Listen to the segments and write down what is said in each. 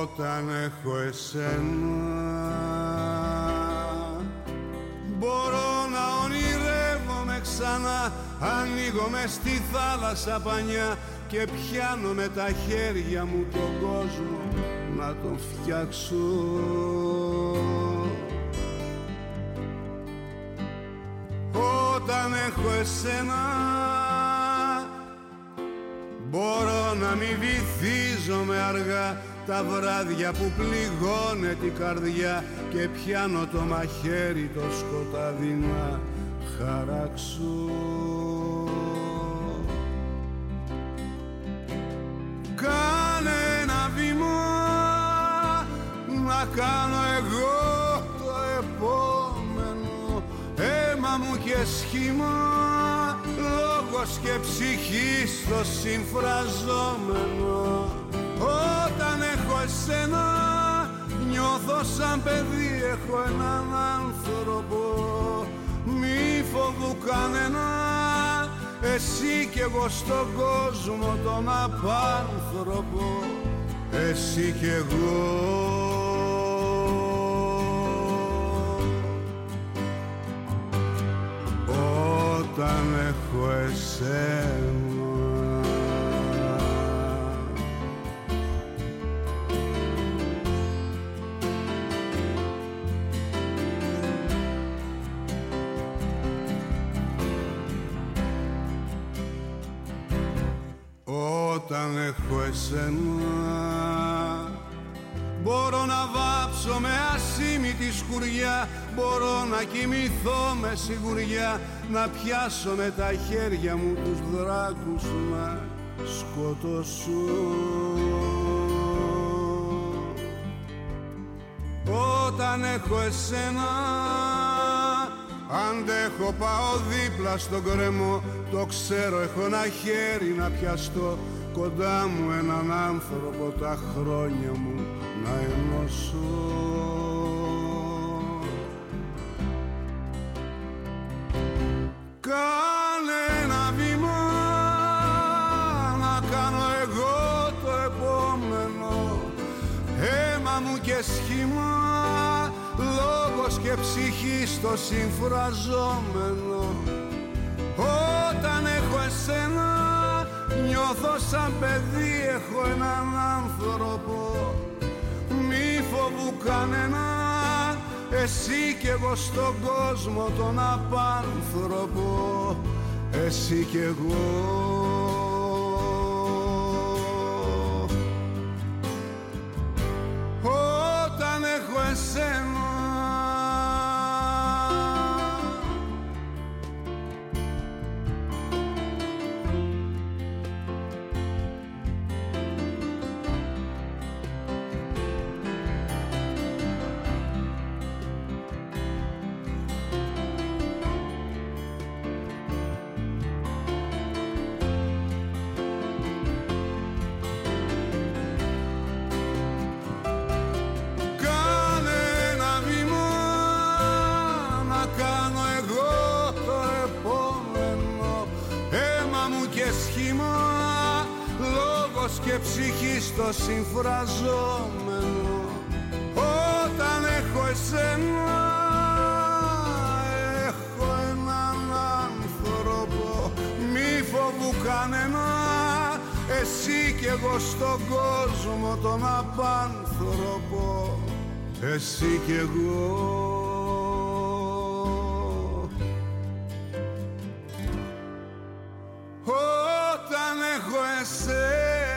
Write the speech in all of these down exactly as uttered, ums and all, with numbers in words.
Όταν έχω εσένα μπορώ να ονειρεύομαι ξανά. Ανοίγω μες στη θάλασσα πανιά και πιάνω με τα χέρια μου τον κόσμο να τον φτιάξω. Όταν έχω εσένα μπορώ να μη βυθίζομαι αργά τα βράδια που πληγώνε την καρδιά και πιάνω το μαχαίρι το σκοτάδι να χαράξω. Κάνε ένα βήμα να κάνω εγώ το επόμενο, αίμα μου και σχήμα, λόγος και ψυχή στο συμφραζόμενο. Όταν έχω εσένα νιώθω σαν παιδί, έχω έναν άνθρωπο, μη φοβού κανένα, εσύ κι εγώ στον κόσμο τον απάνθρωπο, εσύ κι εγώ. Όταν έχω εσένα Όταν έχω εσένα μπορώ να βάψω με ασήμητη σκουριά, μπορώ να κοιμηθώ με σιγουριά, να πιάσω με τα χέρια μου τους δράκους να σκοτώσω. Όταν έχω εσένα αντέχω, πάω δίπλα στον κρεμό, το ξέρω, έχω ένα χέρι να πιαστώ, κοντά μου έναν άνθρωπο τα χρόνια μου να ενώσω. Κάνε ένα βήμα να κάνω εγώ το επόμενο, αίμα μου και σχήμα, λόγος και ψυχή στο συμφραζόμενο. Όταν έχω εσένα νιώθω σαν παιδί, έχω έναν άνθρωπο, μη φοβού κανένα, εσύ κι εγώ στον κόσμο τον απάνθρωπο, εσύ κι εγώ. Όταν έχω εσένα και ψυχή στο συμφραζόμενο. Όταν έχω εσένα έχω έναν άνθρωπο, μη φοβού κανένα, εσύ κι εγώ στον κόσμο τον απάνθρωπο, εσύ κι εγώ. Όταν έχω εσένα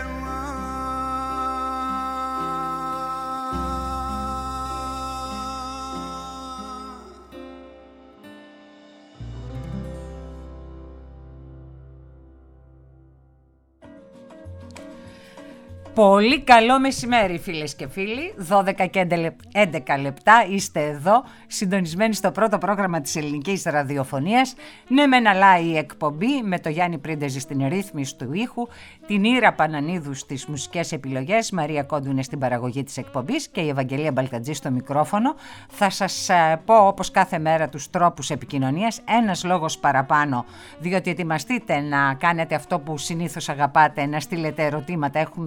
Πολύ καλό μεσημέρι φίλες και φίλοι, δώδεκα και έντεκα λεπτά είστε εδώ συντονισμένοι στο πρώτο πρόγραμμα της ελληνικής ραδιοφωνίας. Ναι μεν αλλά η εκπομπή με το Γιάννη Πρίντεζη στην ρύθμιση του ήχου, την Ήρα Πανανίδου στις μουσικές επιλογές, Μαρία Κόντου είναι στην παραγωγή της εκπομπής και η Ευαγγελία Μπαλτατζή στο μικρόφωνο. Θα σας πω όπως κάθε μέρα τους τρόπους επικοινωνίας, ένας λόγος παραπάνω, διότι ετοιμαστείτε να κάνετε αυτό που συνήθως αγαπάτε, να στείλετε ερωτήματα. Έχουμε τον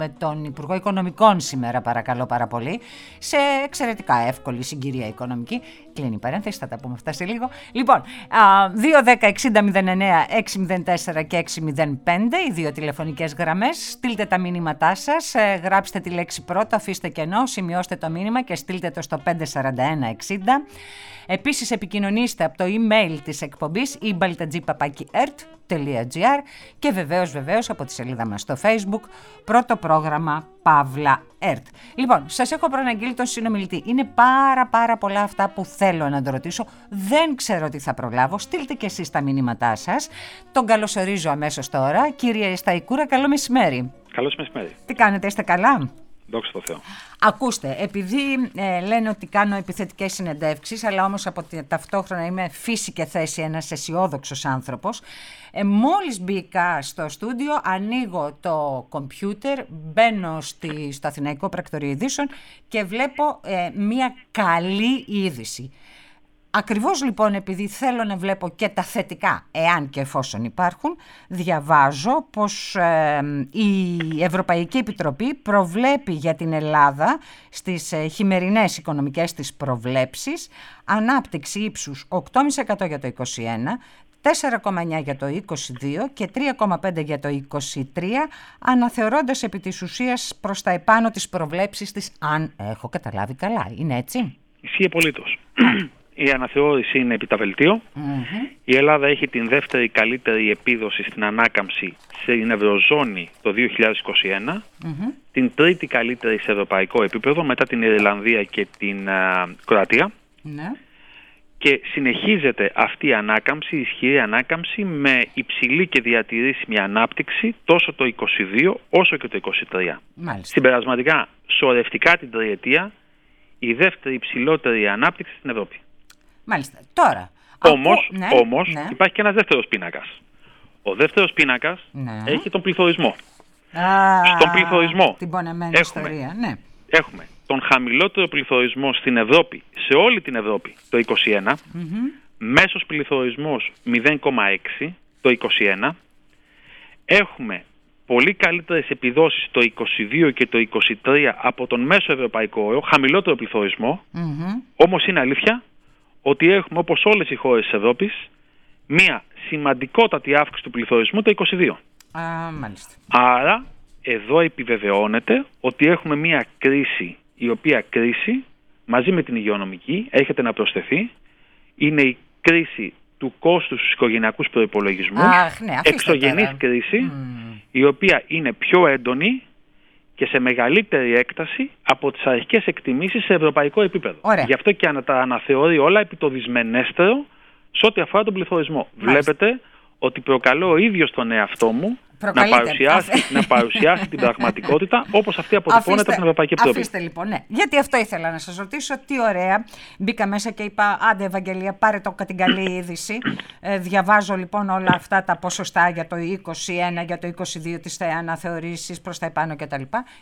τον Υπουργό Οικονομικών σήμερα, παρακαλώ πάρα πολύ, σε εξαιρετικά εύκολη συγκυρία οικονομική. Κλείνει η παρένθεση, θα τα πούμε αυτά σε λίγο. Λοιπόν, δύο δέκα εξήντα μηδέν εννέα έξι τέσσερα και έξι μηδέν πέντε, οι δύο τηλεφωνικές γραμμές. Στείλτε τα μηνύματά σας, γράψτε τη λέξη πρώτα, αφήστε κενό, σημειώστε το μήνυμα και στείλτε το στο πέντε σαράντα ένα εξήντα. Επίσης επικοινωνήστε από το email της εκπομπής ibaltadji παπάκι ert τελεία gr και βεβαίως βεβαίως από τη σελίδα μας στο Facebook, πρώτο πρόγραμμα Παύλα ΕΡΤ. Λοιπόν, σας έχω προαναγγείλει τον συνομιλητή. Είναι πάρα πάρα πολλά αυτά που θέλω να το ρωτήσω. Δεν ξέρω τι θα προλάβω. Στείλτε και εσείς τα μηνύματά σας. Τον καλωσορίζω αμέσως τώρα. Κύριε Σταϊκούρα, καλό μεσημέρι. Καλώς μεσημέρι. Τι κάνετε, είστε καλά? Δόξα τω Θεώ. Ακούστε, επειδή ε, λένε ότι κάνω επιθετικές συνεντεύξεις, αλλά όμως από τη, ταυτόχρονα είμαι φύση και θέση ένας αισιόδοξος άνθρωπος, ε, μόλις μπήκα στο στούντιο, ανοίγω το κομπιούτερ, μπαίνω στη, στο Αθηναϊκό Πρακτορείο Ειδήσεων και βλέπω ε, μία καλή είδηση. Ακριβώς λοιπόν επειδή θέλω να βλέπω και τα θετικά, εάν και εφόσον υπάρχουν, διαβάζω πως ε, η Ευρωπαϊκή Επιτροπή προβλέπει για την Ελλάδα στις ε, χειμερινές οικονομικές της προβλέψεις ανάπτυξη ύψους οκτώ κόμμα πέντε τοις εκατό για το είκοσι ένα, τέσσερα κόμμα εννέα τοις εκατό για το είκοσι δύο και τρία κόμμα πέντε τοις εκατό για το είκοσι τρία, αναθεωρώντας επί της ουσίας προς τα επάνω τις προβλέψεις της, αν έχω καταλάβει καλά. Είναι έτσι? Ισχύει απολύτως. Η αναθεώρηση είναι επί τα βελτίο. Mm-hmm. Η Ελλάδα έχει την δεύτερη καλύτερη επίδοση στην ανάκαμψη στην Ευρωζώνη το δύο χιλιάδες είκοσι ένα, mm-hmm. την τρίτη καλύτερη σε ευρωπαϊκό επίπεδο μετά την Ιρλανδία και την α, Κροατία. Mm-hmm. Και συνεχίζεται αυτή η ανάκαμψη, η ισχυρή ανάκαμψη, με υψηλή και διατηρήσιμη ανάπτυξη τόσο το είκοσι δύο όσο και το είκοσι τρία. Μάλιστα. Συμπερασματικά, σωρευτικά την τριετία, η δεύτερη υψηλότερη ανάπτυξη στην Ευρώπη. Μάλιστα. Τώρα. Όμως, ναι, όμως ναι. υπάρχει και ένας δεύτερος πίνακας. Ο δεύτερος πίνακας ναι. έχει τον πληθωρισμό. Α, Στον πληθωρισμό την πονεμένη έχουμε, ιστορία. Ναι. έχουμε τον χαμηλότερο πληθωρισμό στην Ευρώπη, σε όλη την Ευρώπη, το είκοσι ένα. Mm-hmm. Μέσος πληθωρισμός μηδέν κόμμα έξι το είκοσι ένα. Έχουμε πολύ καλύτερες επιδόσεις το είκοσι δύο και το είκοσι τρία από τον μέσο ευρωπαϊκό όρο, χαμηλότερο πληθωρισμό. Mm-hmm. Όμως είναι αλήθεια ότι έχουμε, όπως όλες οι χώρες της Ευρώπης, μία σημαντικότατη αύξηση του πληθωρισμού το είκοσι δύο. Α, μάλιστα. Άρα, εδώ επιβεβαιώνεται ότι έχουμε μία κρίση, η οποία κρίση, μαζί με την υγειονομική, έρχεται να προσθεθεί, είναι η κρίση του κόστους στους οικογενειακούς προϋπολογισμούς, ναι, εξωγενής κρίση, mm. η οποία είναι πιο έντονη και σε μεγαλύτερη έκταση από τις αρχικές εκτιμήσεις σε ευρωπαϊκό επίπεδο. Ωραία. Γι' αυτό και τα αναθεωρεί όλα επί το δυσμενέστερο σε ό,τι αφορά τον πληθωρισμό. Μάλιστα. Βλέπετε ότι προκαλώ ο ίδιος τον εαυτό μου να παρουσιάσει, να παρουσιάσει την πραγματικότητα όπως αυτή αποτυπώνεται από την Ευρωπαϊκή Επιτροπή. Αφήστε λοιπόν, ναι. Γιατί αυτό ήθελα να σας ρωτήσω, τι ωραία. Μπήκα μέσα και είπα, άντε Ευαγγελία, πάρε το την καλή είδηση. Ε, διαβάζω λοιπόν όλα αυτά τα ποσοστά για το είκοσι ένα, για το είκοσι δύο, τις αναθεωρήσεις προς τα επάνω κτλ.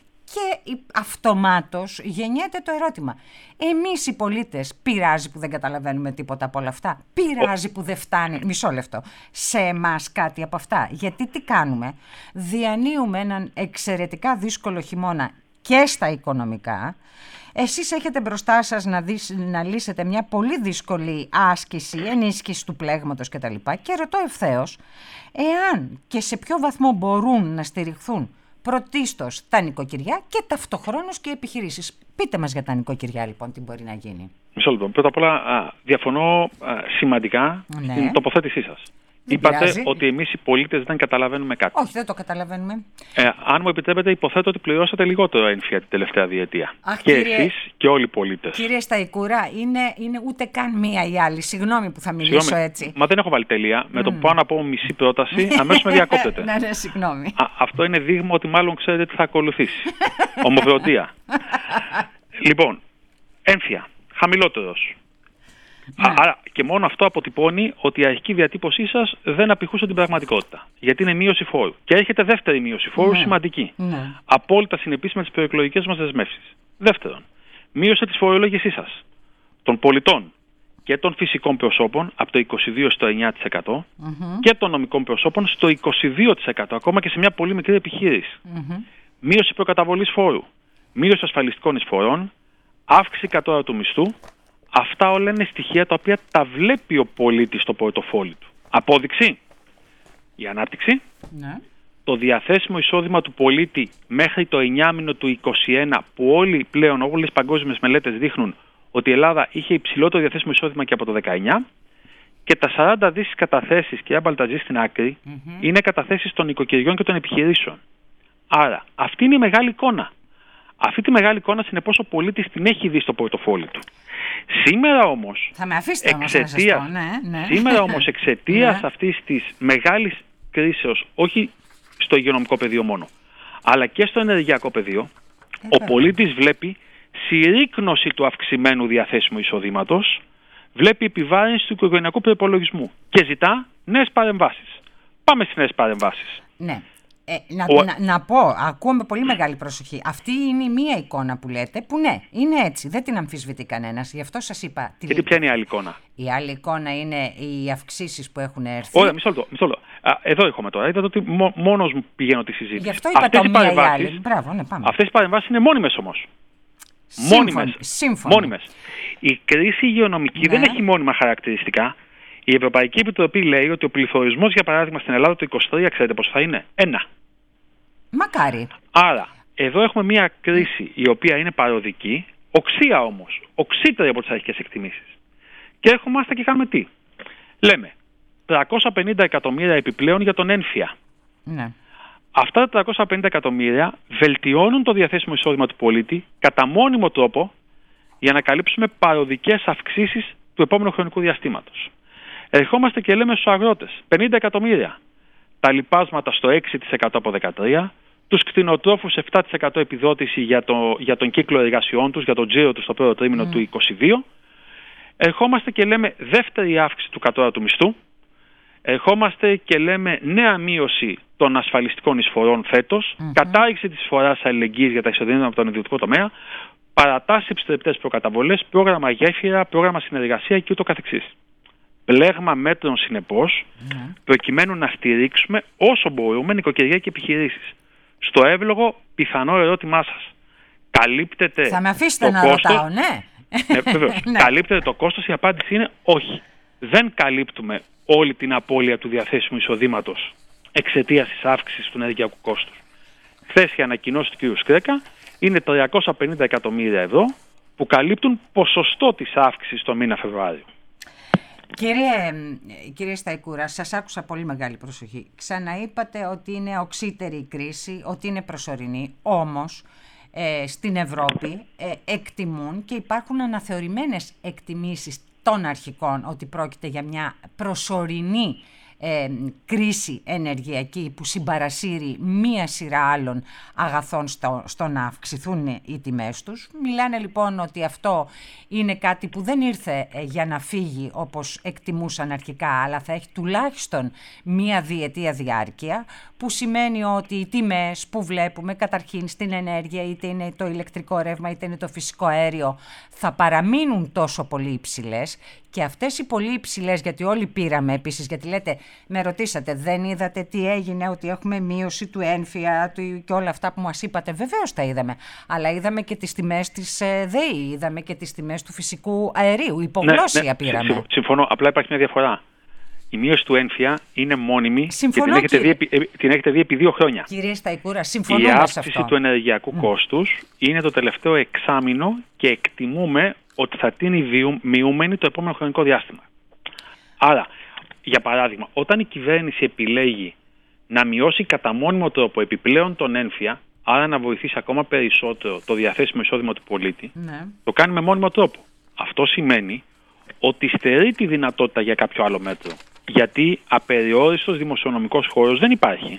Και αυτομάτως γεννιέται το ερώτημα. Εμείς οι πολίτες πειράζει που δεν καταλαβαίνουμε τίποτα από όλα αυτά? Πειράζει που δεν φτάνει, μισό λεπτό, σε εμάς κάτι από αυτά? Γιατί τι κάνουμε? Διανύουμε έναν εξαιρετικά δύσκολο χειμώνα και στα οικονομικά. Εσείς έχετε μπροστά σας να, δεις, να λύσετε μια πολύ δύσκολη άσκηση, ενίσχυση του πλέγματος κτλ. Και ρωτώ ευθέως, εάν και σε ποιο βαθμό μπορούν να στηριχθούν πρωτίστως τα νοικοκυριά και ταυτοχρόνως και οι επιχειρήσεις. Πείτε μας για τα νοικοκυριά λοιπόν, τι μπορεί να γίνει. Μισό λεπτό. Πρώτα απ' όλα α, διαφωνώ α, σημαντικά ναι. στην τοποθέτησή σας. Δεν Είπατε πειράζει. ότι εμείς οι πολίτες δεν καταλαβαίνουμε κάτι. Όχι, δεν το καταλαβαίνουμε. Ε, αν μου επιτρέπετε, υποθέτω ότι πληρώσατε λιγότερο έμφυα την τελευταία διετία. Αχ, και κύριε, εσείς και όλοι οι πολίτες. Κύριε Σταϊκούρα, είναι, είναι ούτε καν μία ή άλλη. Συγγνώμη που θα μιλήσω συγγνώμη, έτσι. Μα δεν έχω βάλει τελεία. Mm. Με το που πάω να πω μισή πρόταση, αμέσως με διακόπτεται. Ναι, ναι, συγγνώμη. Α, αυτό είναι δείγμα ότι μάλλον ξέρετε τι θα ακολουθήσει. Ομοφροντία. Λοιπόν, έμφυα, χαμηλότερος. Ναι. Άρα και μόνο αυτό αποτυπώνει ότι η αρχική διατύπωσή σας δεν απηχούσε την πραγματικότητα. Γιατί είναι μείωση φόρου. Και έχετε δεύτερη μείωση φόρου ναι. σημαντική. Ναι. Απόλυτα συνεπής με τις προεκλογικές μας δεσμεύσεις. Δεύτερον, μείωση της φορολόγησής σας, των πολιτών και των φυσικών προσώπων από το είκοσι δύο τοις εκατό στο εννιά τοις εκατό mm-hmm. και των νομικών προσώπων στο είκοσι δύο τοις εκατό, ακόμα και σε μια πολύ μικρή επιχείρηση. Mm-hmm. μείωση προκαταβολής φόρου, μείωση ασφαλιστικών εισφορών, αύξηση κατώτατου του μισθού. Αυτά όλα είναι στοιχεία τα οποία τα βλέπει ο πολίτης στο πορτοφόλι του. Απόδειξη, η ανάπτυξη, ναι. το διαθέσιμο εισόδημα του πολίτη μέχρι το εννιάμηνο του είκοσι ένα, που όλοι πλέον, όλες οι παγκόσμιες μελέτες δείχνουν ότι η Ελλάδα είχε υψηλότερο διαθέσιμο εισόδημα και από το δεκαεννιά, και τα σαράντα δις καταθέσεις, και Μπαλταζή στην άκρη, mm-hmm. είναι καταθέσεις των οικοκυριών και των επιχειρήσεων. Άρα, αυτή είναι η μεγάλη εικόνα. Αυτή τη μεγάλη εικόνα, συνεπώς, ο πολίτης την έχει δει στο πορτοφόλι του. Σήμερα όμως, θα με αφήσετε όμως να σας πω, ναι, ναι. Σήμερα όμως εξαιτίας ναι. αυτής της μεγάλης κρίσεως, όχι στο υγειονομικό πεδίο μόνο, αλλά και στο ενεργειακό πεδίο, ε, ο πολίτης βλέπει συρρίκνωση του αυξημένου διαθέσιμου εισοδήματος, βλέπει επιβάρυνση του οικογενειακού προϋπολογισμού και ζητά νέες παρεμβάσεις. Πάμε στις νέες παρεμβάσεις. Ναι. Ε, να, Ο... να, να πω, ακούω με πολύ μεγάλη προσοχή. Αυτή είναι η μία εικόνα που λέτε, που ναι, είναι έτσι. Δεν την αμφισβητεί κανένας. Γι' αυτό σας είπα. Και τι ποια είναι η άλλη εικόνα? Η άλλη εικόνα είναι οι αυξήσεις που έχουν έρθει. Ωραία, μισό λεπτό. Μισό λεπτό. Α, εδώ έρχομαι τώρα. Είδατε ότι μό, μόνος μου πηγαίνω τη συζήτηση. Γι' αυτό είπα αυτές το οι μία ή παρεμβάσεις, άλλη. Μπράβο, ναι, πάμε. Αυτές οι παρεμβάσεις είναι μόνιμες όμως. Σύμφωνοι. Μόνιμες. Η κρίση υγειονομική ναι. δεν έχει μόνιμα χαρακτηριστικά. Η Ευρωπαϊκή Επιτροπή λέει ότι ο πληθωρισμός, για παράδειγμα, στην Ελλάδα το είκοσι τρία, ξέρετε πώς θα είναι? Ένα. Μακάρι. Άρα, εδώ έχουμε μια κρίση η οποία είναι παροδική, οξία όμως, οξύτερη από τις αρχικές εκτιμήσεις. Και έρχομαστε και κάνουμε τι? Λέμε, τριακόσια πενήντα εκατομμύρια επιπλέον για τον ένφια. Ναι. Αυτά τα τριακόσια πενήντα εκατομμύρια βελτιώνουν το διαθέσιμο εισόδημα του πολίτη κατά μόνιμο τρόπο για να καλύψουμε παροδικές αυξήσεις του επόμενου χρονικού διαστήματος. Ερχόμαστε και λέμε στους αγρότες, πενήντα εκατομμύρια. Τα λοιπάσματα στο έξι τοις εκατό από δεκατρία, τους κτηνοτρόφους επτά τοις εκατό επιδότηση για, το, για τον κύκλο εργασιών τους, για τον τζίρο τους στο πρώτο τρίμηνο mm. του είκοσι δύο. Ερχόμαστε και λέμε δεύτερη αύξηση του κατώτατου μισθού. Ερχόμαστε και λέμε νέα μείωση των ασφαλιστικών εισφορών φέτος, mm-hmm. κατάργηση της εισφοράς αλληλεγγύης για τα εισοδήματα από τον ιδιωτικό τομέα, παρατάσεις επιστρεπτές προκαταβολές, πρόγραμμα γέφυρα, πρόγραμμα συνεργασία και ούτω καθεξής. Πλέγμα μέτρων συνεπώς, mm. προκειμένου να στηρίξουμε όσο μπορούμε νοικοκυριά και επιχειρήσεις. Στο εύλογο πιθανό ερώτημά σας. Καλύπτεται θα με αφήσετε το να κόστος? ρωτάω, ναι. Ε, βεβαίως. ναι. Καλύπτεται το κόστος? Η απάντηση είναι όχι. Δεν καλύπτουμε όλη την απώλεια του διαθέσιμου εισοδήματος εξαιτίας της αύξησης του ενεργειακού κόστους. Χθες η ανακοινώση του κ. Σκρέκα είναι τριακόσια πενήντα εκατομμύρια ευρώ που καλύπτουν ποσοστό της αύξησης το μήνα Φεβρουάριο. Κύριε, κύριε Σταϊκούρα, σας άκουσα πολύ μεγάλη προσοχή. Ξαναείπατε ότι είναι οξύτερη η κρίση, ότι είναι προσωρινή, όμως ε, στην Ευρώπη ε, εκτιμούν και υπάρχουν αναθεωρημένες εκτιμήσεις των αρχικών ότι πρόκειται για μια προσωρινή ε, κρίση ενεργειακή που συμπαρασύρει μία σειρά άλλων αγαθών στο, στο να αυξηθούν οι τιμές τους. Μιλάνε λοιπόν ότι αυτό είναι κάτι που δεν ήρθε ε, για να φύγει όπως εκτιμούσαν αρχικά, αλλά θα έχει τουλάχιστον μία διετία διάρκεια, που σημαίνει ότι οι τιμές που βλέπουμε καταρχήν στην ενέργεια, είτε είναι το ηλεκτρικό ρεύμα είτε είναι το φυσικό αέριο, θα παραμείνουν τόσο πολύ υψηλές. Και αυτές οι πολύ υψηλές, γιατί όλοι πήραμε επίσης, γιατί λέτε, με ρωτήσατε, δεν είδατε τι έγινε, ότι έχουμε μείωση του ένφια του, και όλα αυτά που μας είπατε? Βεβαίως τα είδαμε, αλλά είδαμε και τις τιμές της ΔΕΗ, είδαμε και τις τιμές του φυσικού αερίου, υπογλώσσια ναι, ναι, πήραμε. Συμφωνώ, απλά υπάρχει μια διαφορά. Η μείωση του ένφια είναι μόνιμη. Συμφωνώ, και την έχετε, κύριε... δει, την έχετε δει επί δύο χρόνια. Κύριε Σταϊκούρα, συμφωνούμε σε αυτό. Η αύξηση του ενεργειακού mm. κόστους είναι το τελευταίο εξάμηνο και εκτιμούμε ότι θα τίνει μειούμενη το επόμενο χρονικό διάστημα. Άρα, για παράδειγμα, όταν η κυβέρνηση επιλέγει να μειώσει κατά μόνιμο τρόπο επιπλέον τον ένφια, άρα να βοηθήσει ακόμα περισσότερο το διαθέσιμο εισόδημα του πολίτη, ναι. το κάνει με μόνιμο τρόπο. Αυτό σημαίνει ότι στερεί τη δυνατότητα για κάποιο άλλο μέτρο. Γιατί απεριόριστος δημοσιονομικός χώρος δεν υπάρχει.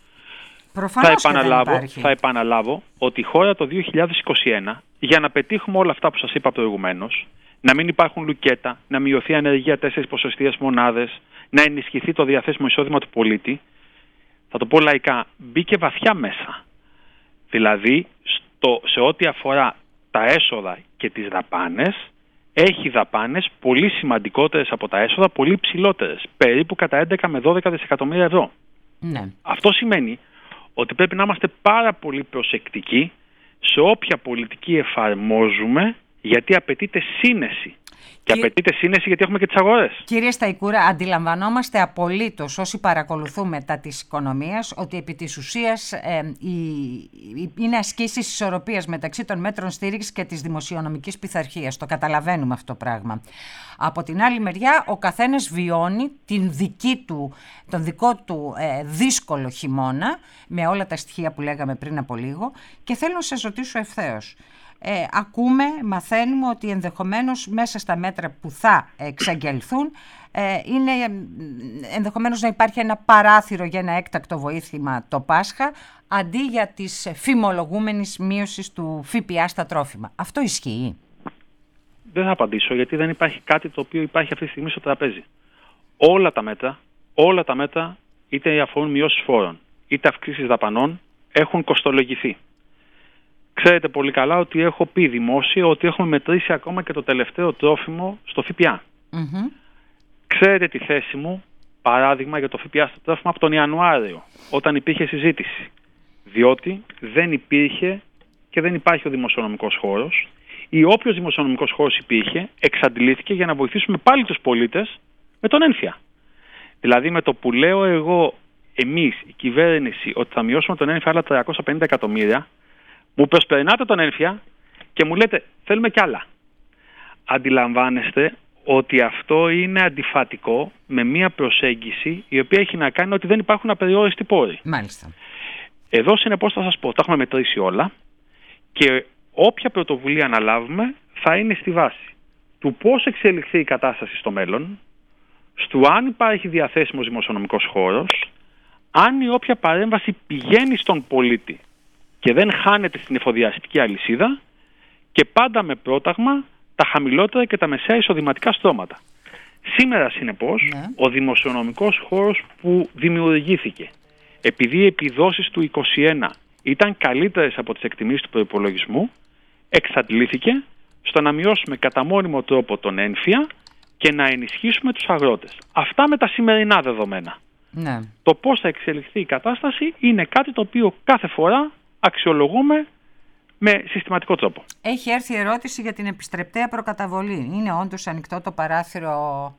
Προφανώς θα, επαναλάβω, δεν υπάρχει. θα επαναλάβω ότι η χώρα το δύο χιλιάδες είκοσι ένα, για να πετύχουμε όλα αυτά που σας είπα προηγουμένως, να μην υπάρχουν λουκέτα, να μειωθεί η ανεργία τέσσερις ποσοστίες μονάδες, να ενισχυθεί το διαθέσιμο εισόδημα του πολίτη, θα το πω λαϊκά, μπήκε βαθιά μέσα. Δηλαδή, στο, σε ό,τι αφορά τα έσοδα και τις δαπάνες, έχει δαπάνες πολύ σημαντικότερες από τα έσοδα, πολύ ψηλότερες, περίπου κατά έντεκα με δώδεκα δισεκατομμύρια ευρώ. Ναι. Αυτό σημαίνει ότι πρέπει να είμαστε πάρα πολύ προσεκτικοί σε όποια πολιτική εφαρμόζουμε, γιατί απαιτείται σύνεση. Και Κύριε... απαιτείται σύνεση γιατί έχουμε και τις αγορές. Κύριε Σταϊκούρα, αντιλαμβανόμαστε απολύτως όσοι παρακολουθούμε τα της οικονομίας ότι επί της ουσίας ε, η, η, είναι ασκήσεις ισορροπίας μεταξύ των μέτρων στήριξης και της δημοσιονομικής πειθαρχίας. Το καταλαβαίνουμε αυτό το πράγμα. Από την άλλη μεριά, ο καθένας βιώνει την δική του, τον δικό του ε, δύσκολο χειμώνα, με όλα τα στοιχεία που λέγαμε πριν από λίγο, και θέλω να σας ρωτήσω ευθέως. Ε, ακούμε, μαθαίνουμε ότι ενδεχομένως μέσα στα μέτρα που θα εξαγγελθούν ε, είναι ενδεχομένως να υπάρχει ένα παράθυρο για ένα έκτακτο βοήθημα το Πάσχα, αντί για τις φημολογούμενης μείωσης του ΦΠΑ στα τρόφιμα. Αυτό ισχύει? Δεν θα απαντήσω, γιατί δεν υπάρχει κάτι το οποίο υπάρχει αυτή τη στιγμή στο τραπέζι. Όλα τα μέτρα, όλα τα μέτρα, είτε αφορούν μειώσεις φόρων, είτε αυξήσεις δαπανών, έχουν κοστολογηθεί. Ξέρετε πολύ καλά ότι έχω πει δημόσια ότι έχουμε μετρήσει ακόμα και το τελευταίο τρόφιμο στο ΦΠΑ. Mm-hmm. Ξέρετε τη θέση μου, παράδειγμα, για το ΦΠΑ στο τρόφιμο από τον Ιανουάριο, όταν υπήρχε συζήτηση. Διότι δεν υπήρχε και δεν υπάρχει ο δημοσιονομικός χώρος, ή όποιος δημοσιονομικός χώρος υπήρχε, εξαντλήθηκε για να βοηθήσουμε πάλι τους πολίτες με τον ένφια. Δηλαδή με το που λέω εγώ, εμείς, η κυβέρνηση, ότι θα μειώσουμε τον ένφια άλλα τριακόσια πενήντα εκατομμύρια, μου προσπερνάτε τον ένφια και μου λέτε θέλουμε κι άλλα. Αντιλαμβάνεστε ότι αυτό είναι αντιφατικό με μια προσέγγιση η οποία έχει να κάνει ότι δεν υπάρχουν απεριόριστοι πόροι. Μάλιστα. Εδώ συνεπώς θα σας πω, τα έχουμε μετρήσει όλα και όποια πρωτοβουλία αναλάβουμε θα είναι στη βάση του πώς εξελιχθεί η κατάσταση στο μέλλον, στο αν υπάρχει διαθέσιμος δημοσιονομικός χώρος, αν η όποια παρέμβαση πηγαίνει στον πολίτη και δεν χάνεται στην εφοδιαστική αλυσίδα, και πάντα με πρόταγμα τα χαμηλότερα και τα μεσαία εισοδηματικά στρώματα. Σήμερα, συνεπώς, ναι. ο δημοσιονομικός χώρος που δημιουργήθηκε, επειδή οι επιδόσεις του είκοσι ένα ήταν καλύτερες από τις εκτιμήσεις του προϋπολογισμού, εξαντλήθηκε στο να μειώσουμε κατά μόνιμο τρόπο τον ένφια και να ενισχύσουμε τους αγρότες. Αυτά με τα σημερινά δεδομένα. Ναι. Το πώς θα εξελιχθεί η κατάσταση είναι κάτι το οποίο κάθε φορά αξιολογούμε με συστηματικό τρόπο. Έχει έρθει ερώτηση για την επιστρεπτέα προκαταβολή. Είναι όντως ανοιχτό το παράθυρο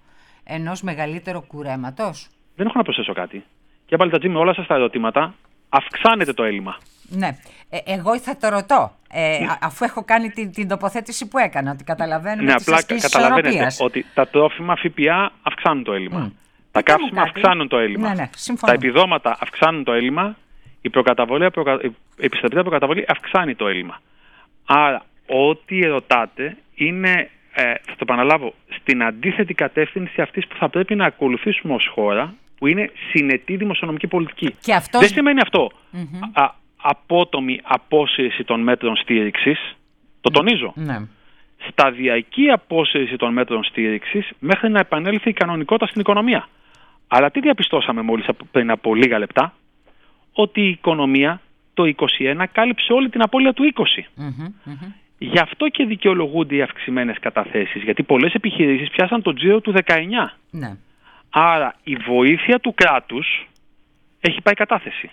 ενός μεγαλύτερου κουρέματος? Δεν έχω να προσθέσω κάτι. Και πάλι τα τζι με όλα σας τα ερωτήματα, αυξάνεται το έλλειμμα. Ναι. Ε, εγώ θα το ρωτώ, ε, ναι. αφού έχω κάνει την, την τοποθέτηση που έκανα, ότι καταλαβαίνουμε ναι, τις ασκήσεις ισορροπίας. Καταλαβαίνετε ότι τα τρόφιμα ΦΠΑ αυξάνουν το έλλειμμα. Mm. Τα καύσιμα αυξάνουν το έλλειμμα. Ναι, ναι, τα επιδόματα αυξάνουν το έλλειμμα. Η, προκαταβολή, η επιστρεπτέα προκαταβολή αυξάνει το έλλειμμα. Άρα, ό,τι ρωτάτε είναι, ε, θα το επαναλάβω, στην αντίθετη κατεύθυνση αυτής που θα πρέπει να ακολουθήσουμε ως χώρα, που είναι συνετή δημοσιονομική πολιτική. Και αυτός... Δεν σημαίνει αυτό mm-hmm. α, απότομη απόσυρση των μέτρων στήριξης, το τονίζω. Mm-hmm. Σταδιακή απόσυρση των μέτρων στήριξης μέχρι να επανέλθει η κανονικότητα στην οικονομία. Αλλά τι διαπιστώσαμε μόλις πριν από λίγα λεπτά? Ότι η οικονομία το είκοσι ένα κάλυψε όλη την απώλεια του είκοσι. Mm-hmm, mm-hmm. Γι' αυτό και δικαιολογούνται οι αυξημένες καταθέσεις, γιατί πολλές επιχειρήσεις πιάσαν το τζίρο του δεκαεννιά. Mm-hmm. Άρα η βοήθεια του κράτους έχει πάει κατάθεση.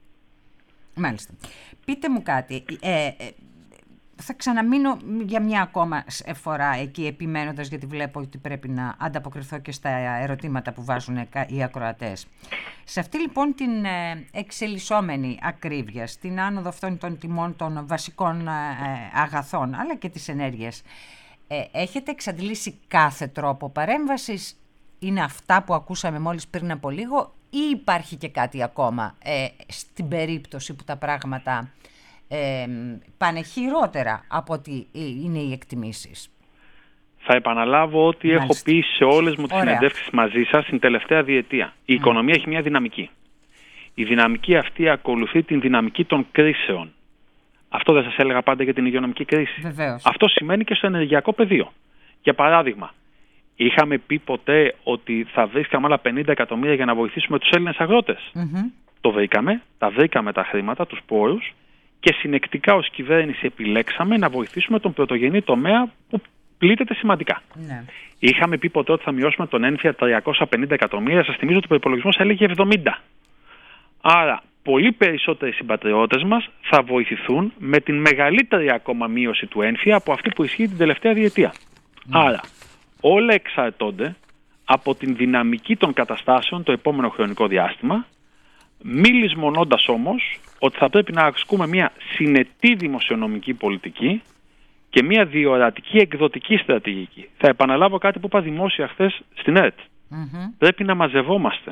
Μάλιστα. Πείτε μου κάτι. Ε, ε, θα ξαναμείνω για μια ακόμα φορά εκεί επιμένοντας, γιατί βλέπω ότι πρέπει να ανταποκριθώ και στα ερωτήματα που βάζουν οι ακροατές. Σε αυτή λοιπόν την εξελισσόμενη ακρίβεια, στην άνοδο αυτών των τιμών των βασικών αγαθών αλλά και της ενέργειας, έχετε εξαντλήσει κάθε τρόπο παρέμβασης? Είναι αυτά που ακούσαμε μόλις πριν από λίγο, ή υπάρχει και κάτι ακόμα ε, στην περίπτωση που τα πράγματα ε, πάνε χειρότερα από ό,τι είναι οι εκτιμήσεις? Θα επαναλάβω ότι Μάλιστα. έχω πει σε όλες μου τις συνεντεύξεις μαζί σας την τελευταία διετία. Η mm. οικονομία έχει μια δυναμική. Η δυναμική αυτή ακολουθεί την δυναμική των κρίσεων. Αυτό δεν σας έλεγα πάντα για την υγειονομική κρίση? Βεβαίως. Αυτό σημαίνει και στο ενεργειακό πεδίο. Για παράδειγμα, είχαμε πει ποτέ ότι θα βρίσκαμε άλλα πενήντα εκατομμύρια για να βοηθήσουμε τους Έλληνες αγρότες? Mm-hmm. Το βρήκαμε, τα βρήκαμε τα χρήματα, τους πόρους, και συνεκτικά ως κυβέρνηση επιλέξαμε να βοηθήσουμε τον πρωτογενή τομέα που πλήττεται σημαντικά. Ναι. Είχαμε πει ποτέ ότι θα μειώσουμε τον ένφια τριακόσια πενήντα εκατομμύρια, σας θυμίζω ότι ο προϋπολογισμός έλεγε εβδομήντα. Άρα πολύ περισσότεροι συμπατριώτες μας θα βοηθηθούν με την μεγαλύτερη ακόμα μείωση του έμφυα από αυτή που ισχύει την τελευταία διετία. Mm. Άρα όλα εξαρτώνται από την δυναμική των καταστάσεων το επόμενο χρονικό διάστημα, μη λησμονώντας όμως ότι θα πρέπει να ασκούμε μια συνετή δημοσιονομική πολιτική και μια διορατική εκδοτική στρατηγική. Θα επαναλάβω κάτι που είπα δημόσια χθες στην ΕΡΤ. Mm-hmm. Πρέπει να μαζευόμαστε.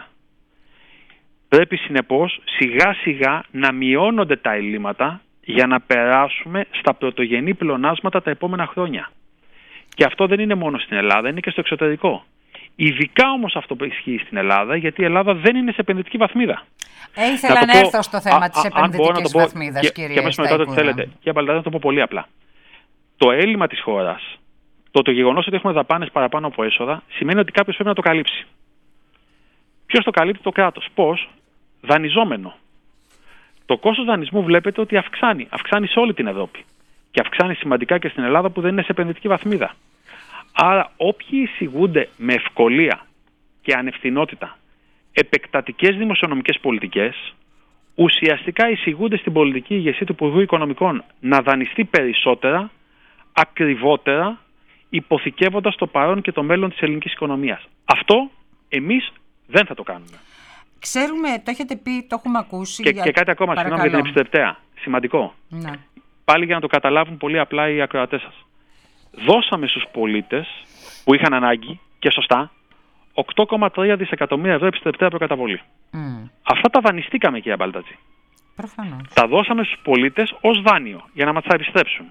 Πρέπει συνεπώς σιγά σιγά να μειώνονται τα ελλείμματα για να περάσουμε στα πρωτογενή πλεονάσματα τα επόμενα χρόνια. Και αυτό δεν είναι μόνο στην Ελλάδα, είναι και στο εξωτερικό. Ειδικά όμως αυτό που ισχύει στην Ελλάδα, γιατί η Ελλάδα δεν είναι σε επενδυτική βαθμίδα. Ε, ήθελα να, να έρθω στο θέμα α, της επενδυτικής βαθμίδας, κύριε Σταϊκούρα. Και με μετά ό,τι θέλετε. Κύριε Μπαλτazar, να το πω πολύ απλά. Το έλλειμμα της χώρας, το, το γεγονός ότι έχουμε δαπάνες παραπάνω από έσοδα, σημαίνει ότι κάποιος πρέπει να το καλύψει. Ποιος το καλύπτει? Το κράτος. Πώς? Δανειζόμενο. Το κόστος δανεισμού βλέπετε ότι αυξάνει. Αυξάνει σε όλη την Ευρώπη. Και αυξάνει σημαντικά και στην Ελλάδα που δεν είναι σε επενδυτική βαθμίδα. Άρα όποιοι εισηγούνται με ευκολία και ανευθυνότητα επεκτατικές δημοσιονομικές πολιτικές, ουσιαστικά εισηγούνται στην πολιτική ηγεσία του Υπουργού Οικονομικών να δανειστεί περισσότερα, ακριβότερα, υποθηκεύοντας το παρόν και το μέλλον της ελληνικής οικονομίας. Αυτό εμείς δεν θα το κάνουμε. Ξέρουμε, το έχετε πει, το έχουμε ακούσει. Και, για... και κάτι ακόμα, συγγνώμη για την επιστρεπτέα. Σημαντικό. Ναι. Πάλι για να το καταλάβουν πολύ απλά οι ακροατές σας. Δώσαμε στους πολίτες που είχαν ανάγκη, και σωστά, οκτώ κόμμα τρία δισεκατομμύρια ευρώ επιστρεπτέα προκαταβολή. Mm. Αυτά τα δανειστήκαμε, κύριε Μπαλτazar. Προφανώς. Τα δώσαμε στους πολίτες ως δάνειο για να μας τα επιστρέψουν.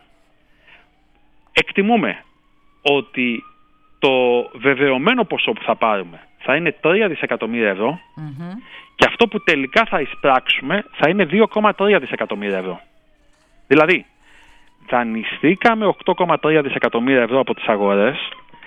Εκτιμούμε ότι το βεβαιωμένο ποσό που θα πάρουμε θα είναι τρία δισεκατομμύρια ευρώ mm-hmm. και αυτό που τελικά θα εισπράξουμε θα είναι δύο κόμμα τρία δισεκατομμύρια ευρώ. Δηλαδή, δανειστήκαμε οκτώ κόμμα τρία δισεκατομμύρια ευρώ από τις αγορές,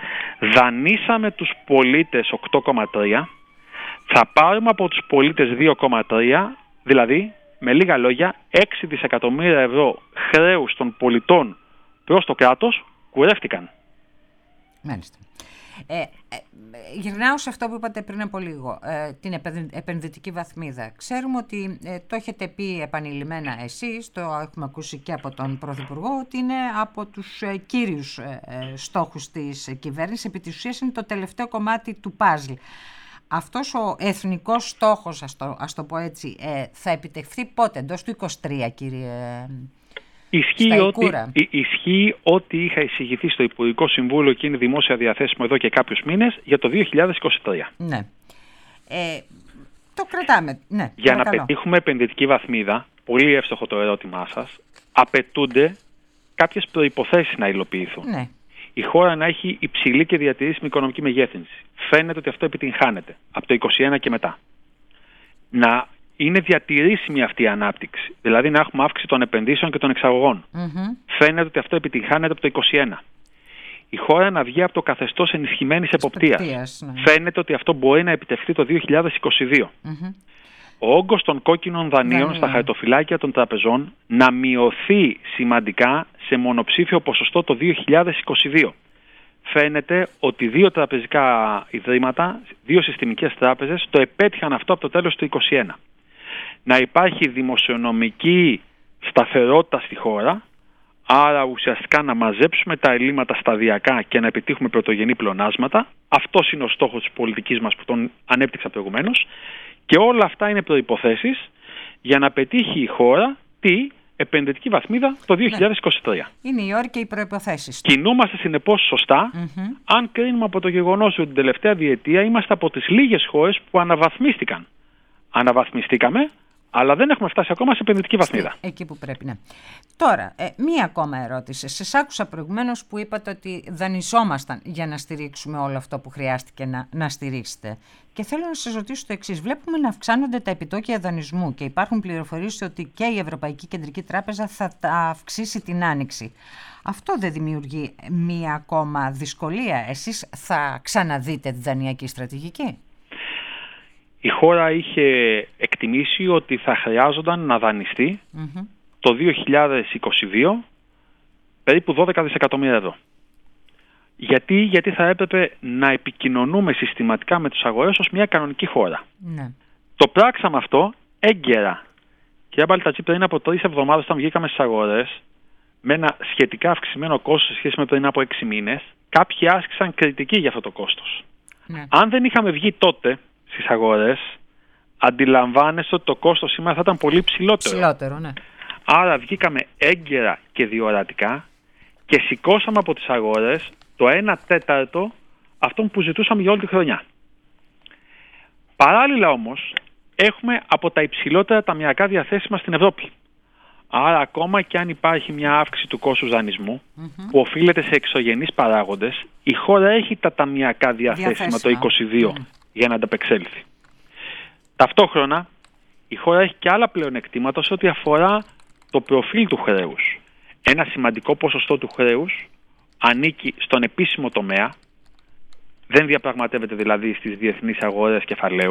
δανείσαμε τους πολίτες οκτώ κόμμα τρία, θα πάρουμε από τους πολίτες δύο κόμμα τρία, δηλαδή, με λίγα λόγια, έξι δισεκατομμύρια ευρώ χρέους των πολιτών προς το κράτος κουρεύτηκαν. Μάλιστα. Ε, ε, γυρνάω σε αυτό που είπατε πριν από λίγο, ε, την επενδυτική βαθμίδα. Ξέρουμε ότι ε, το έχετε πει επανειλημμένα εσείς, το έχουμε ακούσει και από τον Πρωθυπουργό, ότι είναι από τους ε, κύριους ε, ε, στόχους της κυβέρνησης. Επί της ουσίας είναι το τελευταίο κομμάτι του παζλ. Αυτός ο εθνικός στόχος, ας το, ας το πω έτσι, ε, θα επιτευχθεί πότε? Εντός του είκοσι τρία, κύριε Ισχύει ότι, ισχύει ότι είχα εισηγηθεί στο Υπουργικό Συμβούλιο και είναι δημόσια διαθέσιμο εδώ και κάποιους μήνες για το δύο χιλιάδες είκοσι τρία. Ναι. Ε, το κρατάμε. Ναι, για παρακαλώ. Να πετύχουμε επενδυτική βαθμίδα, πολύ εύστοχο το ερώτημά σας, απαιτούνται κάποιες προϋποθέσεις να υλοποιηθούν. Ναι. Η χώρα να έχει υψηλή και διατηρήσιμη οικονομική μεγέθυνση. Φαίνεται ότι αυτό επιτυγχάνεται από το είκοσι ένα και μετά. Να είναι διατηρήσιμη αυτή η ανάπτυξη. Δηλαδή να έχουμε αύξηση των επενδύσεων και των εξαγωγών. Mm-hmm. Φαίνεται ότι αυτό επιτυγχάνεται από το είκοσι ένα. Η χώρα να βγει από το καθεστώς ενισχυμένης εποπτείας. Ναι. Φαίνεται ότι αυτό μπορεί να επιτευχθεί το δύο χιλιάδες είκοσι δύο. Mm-hmm. Ο όγκος των κόκκινων δανείων yeah, στα yeah. χαρτοφυλάκια των τραπεζών να μειωθεί σημαντικά σε μονοψήφιο ποσοστό το δύο χιλιάδες είκοσι δύο. Φαίνεται ότι δύο τραπεζικά ιδρύματα, δύο συστημικές τράπεζες, το επέτυχαν αυτό από το τέλος του είκοσι ένα. Να υπάρχει δημοσιονομική σταθερότητα στη χώρα, άρα ουσιαστικά να μαζέψουμε τα ελλείμματα σταδιακά και να επιτύχουμε πρωτογενή πλεονάσματα. Αυτός είναι ο στόχος της πολιτικής μας που τον ανέπτυξα προηγουμένως. Και όλα αυτά είναι προϋποθέσεις για να πετύχει η χώρα τι επενδυτική βαθμίδα το δύο χιλιάδες είκοσι τρία. Ναι. Είναι οι όροι και οι προϋποθέσεις. Κινούμαστε συνεπώς σωστά, mm-hmm. αν κρίνουμε από το γεγονός ότι την τελευταία διετία είμαστε από τις λίγες χώρες που αναβαθμίστηκαν. Αναβαθμιστήκαμε, αλλά δεν έχουμε φτάσει ακόμα σε επενδυτική βαθμίδα. Εκεί που πρέπει, ναι. Τώρα, ε, μία ακόμα ερώτηση. Σας άκουσα προηγουμένως που είπατε ότι δανειζόμασταν για να στηρίξουμε όλο αυτό που χρειάστηκε να, να στηρίξετε. Και θέλω να σας ρωτήσω το εξής. Βλέπουμε να αυξάνονται τα επιτόκια δανεισμού και υπάρχουν πληροφορίες ότι και η Ευρωπαϊκή Κεντρική Τράπεζα θα τα αυξήσει την άνοιξη. Αυτό δεν δημιουργεί μία ακόμα δυσκολία? Εσείς θα ξαναδείτε τη δανειακή στρατηγική? Η χώρα είχε εκτιμήσει ότι θα χρειάζονταν να δανειστεί mm-hmm. το δύο χιλιάδες είκοσι δύο περίπου δώδεκα δισεκατομμύρια ευρώ. Γιατί, γιατί θα έπρεπε να επικοινωνούμε συστηματικά με τους αγορές ως μια κανονική χώρα. Ναι. Το πράξαμε αυτό έγκαιρα Κυρία Μπαλτατσί, πριν από τρεις εβδομάδες, όταν βγήκαμε στις αγορές, με ένα σχετικά αυξημένο κόστος σε σχέση με πριν από έξι μήνες, κάποιοι άσκησαν κριτική για αυτό το κόστος. Ναι. Αν δεν είχαμε βγει τότε στις αγορές, αντιλαμβάνεστε ότι το κόστος σήμερα θα ήταν πολύ ψηλότερο. Ψηλότερο, ναι. Άρα βγήκαμε έγκαιρα και διορατικά και σηκώσαμε από τις αγορές το ένα τέταρτο αυτών που ζητούσαμε για όλη τη χρονιά. Παράλληλα όμως, έχουμε από τα υψηλότερα ταμιακά διαθέσιμα στην Ευρώπη. Άρα ακόμα και αν υπάρχει μια αύξηση του κόστους δανεισμού mm-hmm. που οφείλεται σε εξωγενείς παράγοντες, η χώρα έχει τα ταμιακά διαθέσιμα, διαθέσιμα. το είκοσι δύο mm. για να ανταπεξέλθει. Ταυτόχρονα, η χώρα έχει και άλλα πλεονεκτήματα σε ό,τι αφορά το προφίλ του χρέους. Ένα σημαντικό ποσοστό του χρέους ανήκει στον επίσημο τομέα, δεν διαπραγματεύεται δηλαδή στις διεθνείς αγορές κεφαλαίου.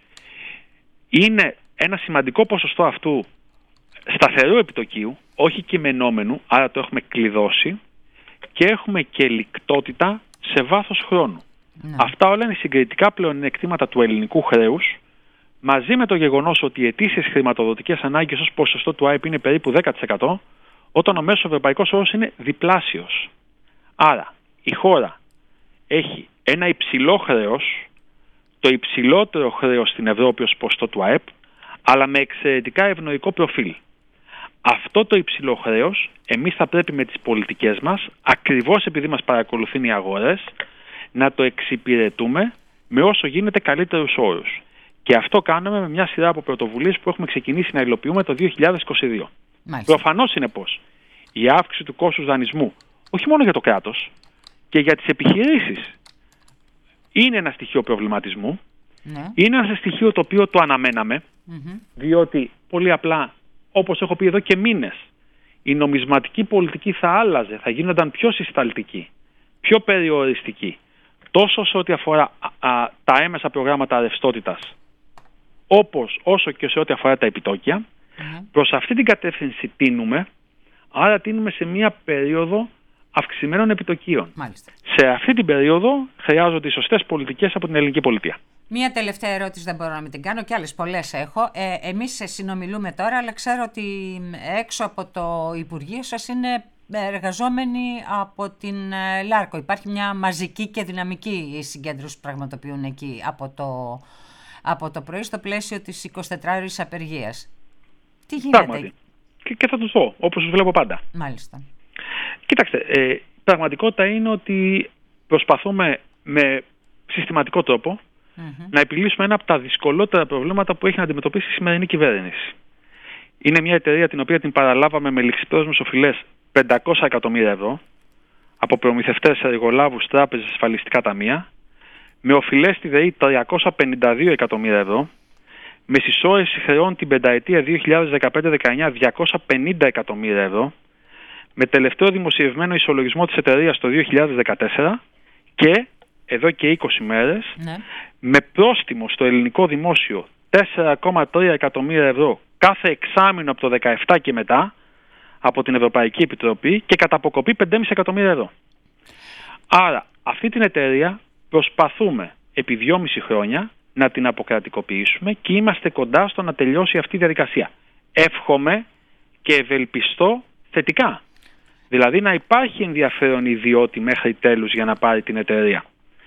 Είναι ένα σημαντικό ποσοστό αυτού σταθερού επιτοκίου, όχι κειμενόμενου, άρα το έχουμε κλειδώσει και έχουμε και λικτότητα σε βάθος χρόνου. Ναι. Αυτά όλα είναι συγκριτικά πλεονεκτήματα του ελληνικού χρέους, μαζί με το γεγονός ότι οι αιτήσιες χρηματοδοτικές ανάγκες ως ποσοστό του ΑΕΠ είναι περίπου δέκα τοις εκατό, όταν ο μέσος ευρωπαϊκός όρος είναι διπλάσιος. Άρα η χώρα έχει ένα υψηλό χρέος, το υψηλότερο χρέος στην Ευρώπη ως ποσοστό του ΑΕΠ, αλλά με εξαιρετικά ευνοϊκό προφίλ. Αυτό το υψηλό χρέος, εμείς θα πρέπει με τις πολιτικές μας, ακριβώς επειδή μας παρακολουθούν οι αγορές, να το εξυπηρετούμε με όσο γίνεται καλύτερους όρους. Και αυτό κάνουμε με μια σειρά από πρωτοβουλίες που έχουμε ξεκινήσει να υλοποιούμε το δύο χιλιάδες είκοσι δύο. Προφανώς είναι πως η αύξηση του κόστους δανεισμού, όχι μόνο για το κράτος, και για τις επιχειρήσεις, είναι ένα στοιχείο προβληματισμού. Ναι. Είναι ένα στοιχείο το οποίο το αναμέναμε, mm-hmm. διότι πολύ απλά, όπως έχω πει εδώ και μήνες, η νομισματική πολιτική θα άλλαζε, θα γίνονταν πιο συσταλτική, πιο περιοριστική, τόσο σε ό,τι αφορά α, α, τα έμεσα προγράμματα ρευστότητας, όπως όσο και σε ό,τι αφορά τα επιτόκια. Mm-hmm. Προς αυτή την κατεύθυνση τίνουμε, άρα τίνουμε σε μια περίοδο αυξημένων επιτοκίων. Μάλιστα. Σε αυτή την περίοδο χρειάζονται οι σωστές πολιτικές από την ελληνική πολιτεία. Μία τελευταία ερώτηση δεν μπορώ να μην την κάνω και άλλες πολλές έχω. Ε, εμείς συνομιλούμε τώρα, αλλά ξέρω ότι έξω από το Υπουργείο σας είναι εργαζόμενοι από την Λάρκο. Υπάρχει μια μαζική και δυναμική συγκέντρωση που πραγματοποιούν εκεί από το, από το πρωί στο πλαίσιο της εικοσιτετράωρης απεργίας. Τι γίνεται? Πράγματι. Και, και θα τους δω, όπως τους βλέπω πάντα. Μάλιστα. Κοίταξτε, ε, η πραγματικότητα είναι ότι προσπαθούμε με συστηματικό τρόπο mm-hmm. να επιλύσουμε ένα από τα δυσκολότερα προβλήματα που έχει να αντιμετωπίσει η σημερινή κυβέρνηση. Είναι μια εταιρεία την οποία την παραλάβαμε με ληξιπρόσμιες οφειλές πεντακόσια εκατομμύρια ευρώ από προμηθευτές, εργολάβους, τράπεζες, ασφαλιστικά ταμεία, με οφειλές στη ΔΕΗ τριακόσια πενήντα δύο εκατομμύρια ευρώ, με συσσόρευση χρεών την πενταετία δύο χιλιάδες δεκαπέντε δεκαεννιά διακόσια πενήντα εκατομμύρια ευρώ, με τελευταίο δημοσιευμένο ισολογισμό της εταιρείας το δύο χιλιάδες δεκατέσσερα και εδώ και είκοσι μέρες ναι. με πρόστιμο στο ελληνικό δημόσιο τέσσερα κόμμα τρία εκατομμύρια ευρώ κάθε εξάμηνο από το δεκαεπτά και μετά από την Ευρωπαϊκή Επιτροπή και κατά αποκοπή πέντε κόμμα πέντε εκατομμύρια ευρώ. Άρα αυτή την εταιρεία προσπαθούμε επί δυόμιση χρόνια να την αποκρατικοποιήσουμε και είμαστε κοντά στο να τελειώσει αυτή η διαδικασία. Εύχομαι και ευελπιστώ θετικά. Δηλαδή να υπάρχει ενδιαφέρον ιδιώτη μέχρι τέλους για να πάρει την εταιρεία.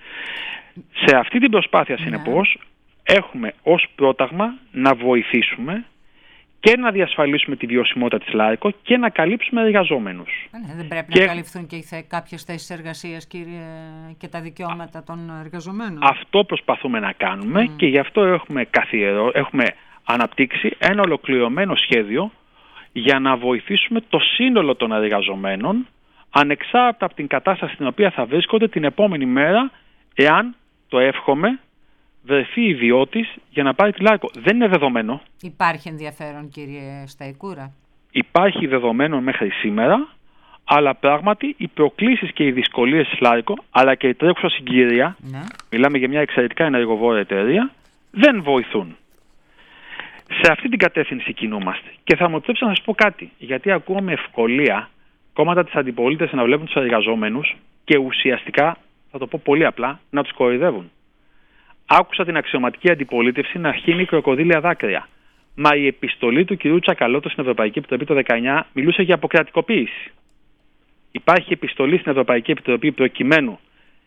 Σε αυτή την προσπάθεια, συνεπώς, έχουμε ως πρόταγμα να βοηθήσουμε και να διασφαλίσουμε τη βιωσιμότητα της Λάρκο και να καλύψουμε εργαζόμενους. Ναι, δεν πρέπει και... να καλυφθούν και κάποιες θέσεις εργασίας, κύριε, και τα δικαιώματα των εργαζομένων. Αυτό προσπαθούμε να κάνουμε mm. και γι' αυτό έχουμε, καθιερώ, έχουμε αναπτύξει ένα ολοκληρωμένο σχέδιο για να βοηθήσουμε το σύνολο των εργαζομένων ανεξάρτητα από την κατάσταση στην οποία θα βρίσκονται την επόμενη μέρα, εάν, το εύχομαι, βρεθεί ιδιώτης για να πάρει τη Λάρκο. Δεν είναι δεδομένο. Υπάρχει ενδιαφέρον, κύριε Σταϊκούρα? Υπάρχει δεδομένο μέχρι σήμερα, αλλά πράγματι οι προκλήσεις και οι δυσκολίες της Λάρκο, αλλά και η τρέχουσα συγκυρία, ναι. μιλάμε για μια εξαιρετικά ενεργοβόρα εταιρεία, δεν βοηθούν. Σε αυτή την κατεύθυνση κινούμαστε. Και θα μου επιτρέψετε να σας πω κάτι, γιατί ακούω με ευκολία κόμματα της αντιπολίτευσης να βλέπουν τους εργαζόμενους και ουσιαστικά, θα το πω πολύ απλά, να τους κοροϊδεύουν. Άκουσα την αξιωματική αντιπολίτευση να χύνει κροκοδίλια δάκρυα. Μα η επιστολή του κυρίου Τσακαλώτου στην Ευρωπαϊκή Επιτροπή το δεκαεννιά μιλούσε για αποκρατικοποίηση. Υπάρχει επιστολή στην Ευρωπαϊκή Επιτροπή προκειμένου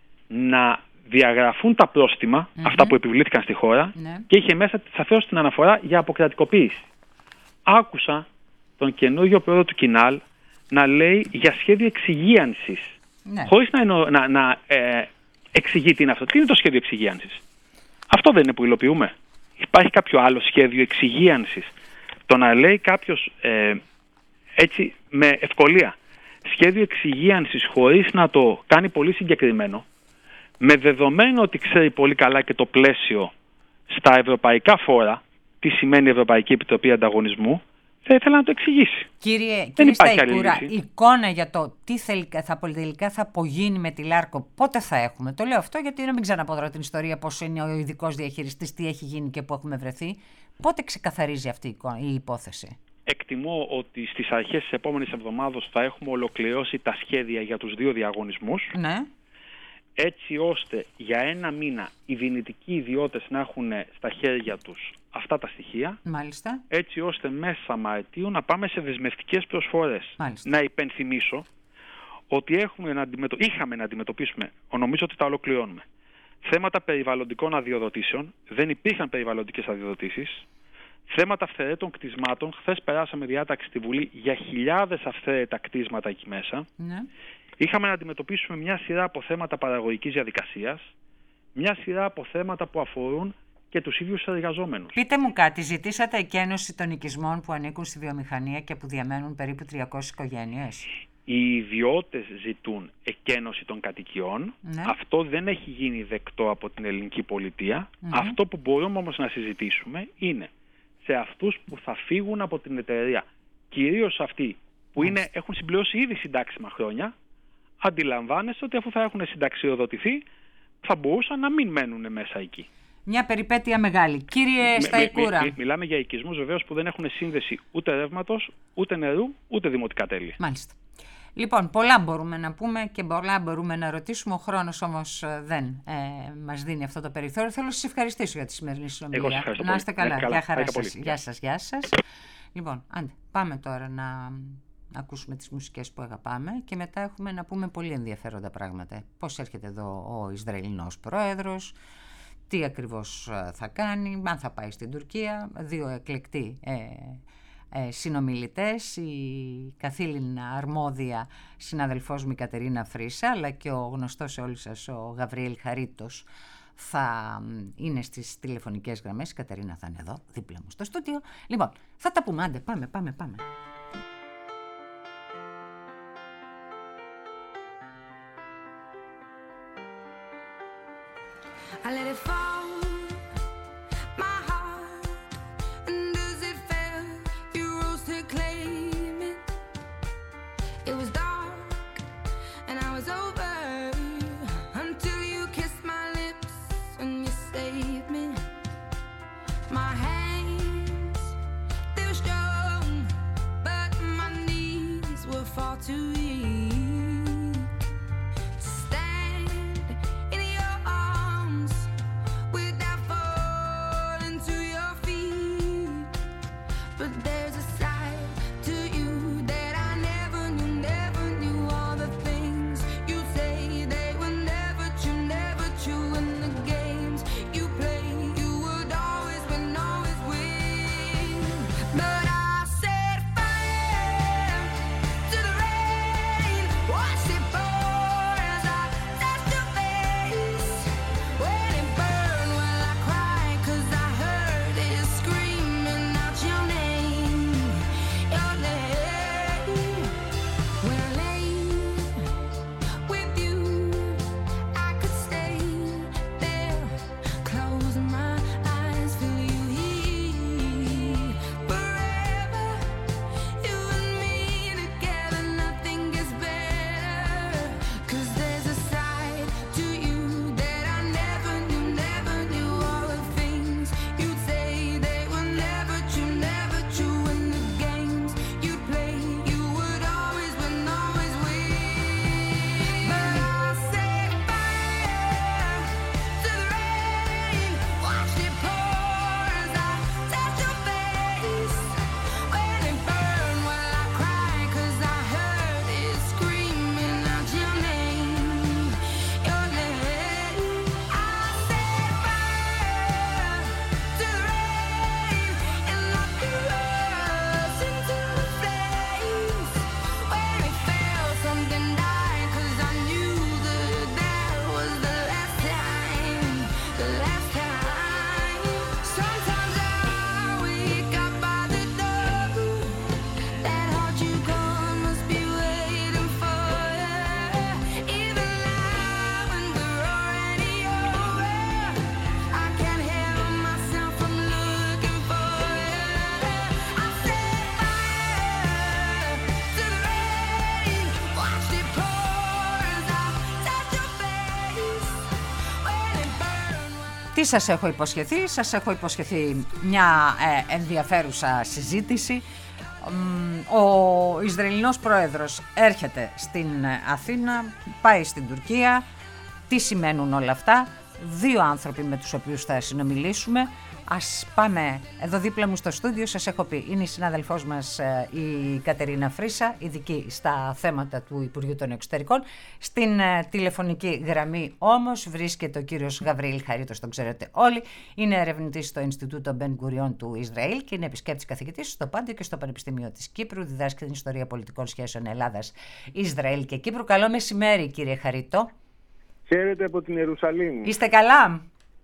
να διαγραφούν τα πρόστιμα, mm-hmm. αυτά που επιβλήθηκαν στη χώρα, mm-hmm. και είχε μέσα σαφώς την αναφορά για αποκρατικοποίηση. Άκουσα τον καινούργιο πρόεδρο του Κινάλ να λέει για σχέδιο εξυγίανσης, mm-hmm. χωρίς να, εννο, να, να ε, εξηγεί τι είναι αυτό. Τι είναι το σχέδιο εξυγίανσης? Αυτό δεν είναι που υλοποιούμε? Υπάρχει κάποιο άλλο σχέδιο εξυγίανσης? Το να λέει κάποιος ε, έτσι με ευκολία σχέδιο εξυγίανσης χωρίς να το κάνει πολύ συγκεκριμένο, με δεδομένο ότι ξέρει πολύ καλά και το πλαίσιο στα ευρωπαϊκά φόρα, τι σημαίνει Ευρωπαϊκή Επιτροπή Ανταγωνισμού, θα ήθελα να το εξηγήσει. Κύριε, κύριε Σταϊκούρα, εικόνα για το τι τελικά θα, τελικά θα απογίνει με τη Λάρκο, πότε θα έχουμε? Το λέω αυτό γιατί να μην ξαναπώ τώρα την ιστορία πώς είναι ο ειδικός διαχειριστής, τι έχει γίνει και πού έχουμε βρεθεί. Πότε ξεκαθαρίζει αυτή η υπόθεση? Εκτιμώ ότι στις αρχές της επόμενης εβδομάδας θα έχουμε ολοκληρώσει τα σχέδια για τους δύο διαγωνισμούς. Ναι. Έτσι ώστε για ένα μήνα οι δυνητικοί ιδιώτες να έχουν στα χέρια τους αυτά τα στοιχεία. Μάλιστα. Έτσι ώστε μέσα Μαρτίου να πάμε σε δεσμευτικές προσφορές. Μάλιστα. Να υπενθυμίσω ότι έχουμε να αντιμετω... είχαμε να αντιμετωπίσουμε, νομίζω ότι τα ολοκληρώνουμε, θέματα περιβαλλοντικών αδειοδοτήσεων. Δεν υπήρχαν περιβαλλοντικές αδειοδοτήσεις. Θέματα αυθαιρέτων κτισμάτων. Χθες περάσαμε διάταξη στη Βουλή για χιλιάδες αυθαίρετα κτίσματα εκεί μέσα. Ναι. Είχαμε να αντιμετωπίσουμε μια σειρά από θέματα παραγωγικής διαδικασίας, μια σειρά από θέματα που αφορούν και τους ίδιους εργαζόμενους. Πείτε μου κάτι, ζητήσατε εκένωση των οικισμών που ανήκουν στη βιομηχανία και που διαμένουν περίπου τριακόσιες οικογένειες? Οι ιδιώτες ζητούν εκένωση των κατοικιών. Ναι. Αυτό δεν έχει γίνει δεκτό από την ελληνική πολιτεία. Mm-hmm. Αυτό που μπορούμε όμως να συζητήσουμε είναι σε αυτούς που θα φύγουν από την εταιρεία, κυρίως αυτοί που είναι, έχουν συμπληρώσει ήδη συντάξιμα χρόνια. Αντιλαμβάνεστε ότι αφού θα έχουν συνταξιοδοτηθεί θα μπορούσαν να μην μένουν μέσα εκεί. Μια περιπέτεια μεγάλη. Κύριε με, Σταϊκούρα. Μι, μι, μιλάμε για οικισμούς βεβαίως που δεν έχουν σύνδεση ούτε ρεύματος, ούτε νερού, ούτε δημοτικά τέλη. Μάλιστα. Λοιπόν, πολλά μπορούμε να πούμε και πολλά μπορούμε να ρωτήσουμε. Ο χρόνος όμως δεν ε, μας δίνει αυτό το περιθώριο. Θέλω να σας ευχαριστήσω για τη σημερινή συνομιλία. Να είστε καλά. καλά. Γεια χαρά σας. Γεια σας, γεια σας. Λοιπόν, άντε, πάμε τώρα να... να ακούσουμε τις μουσικές που αγαπάμε και μετά έχουμε να πούμε πολύ ενδιαφέροντα πράγματα. Πώς έρχεται εδώ ο Ισραηλινός πρόεδρος, τι ακριβώς θα κάνει, αν θα πάει στην Τουρκία, δύο εκλεκτοί ε, ε, συνομιλητές, η καθήλυνα αρμόδια συναδελφός μου η Κατερίνα Φρίσα, αλλά και ο γνωστός σε όλους σας ο Γαβριέλ Χαρίτος θα είναι στις τηλεφωνικές γραμμές. Η Κατερίνα θα είναι εδώ δίπλα μου στο στούντιο. Λοιπόν, θα τα πούμε, άντε, πάμε, πάμε, πάμε. I let it fall, my heart, and as it fell, you rose to claim it. It was dark, and I was over, until you kissed my lips, and you saved me. My hands, they were strong, but my knees were far too weak. But I set fire to the rain. Τι σας έχω υποσχεθεί? Σας έχω υποσχεθεί μια ε, ενδιαφέρουσα συζήτηση. Ο Ισραηλινός πρόεδρος έρχεται στην Αθήνα, πάει στην Τουρκία. Τι σημαίνουν όλα αυτά? Δύο άνθρωποι με τους οποίους θα συνομιλήσουμε. Ας πάμε εδώ δίπλα μου στο στούντιο, σας έχω πει, είναι η συνάδελφός μας η Κατερίνα Φρίσα, ειδική στα θέματα του Υπουργείου των Εξωτερικών. Στην τηλεφωνική γραμμή όμως βρίσκεται ο κύριος Γαβριήλ Χαρίτος, τον ξέρετε όλοι. Είναι ερευνητής στο Ινστιτούτο Μπεν Γκουριόν του Ισραήλ και είναι επισκέπτης καθηγητής στο Πάντιο και στο Πανεπιστήμιο της Κύπρου. Διδάσκει την ιστορία πολιτικών σχέσεων Ελλάδας, Ισραήλ και Κύπρου. Καλό μεσημέρι, κύριε Χαρίτο. Χαίρετε από την Ιερουσαλήμ. Είστε καλά?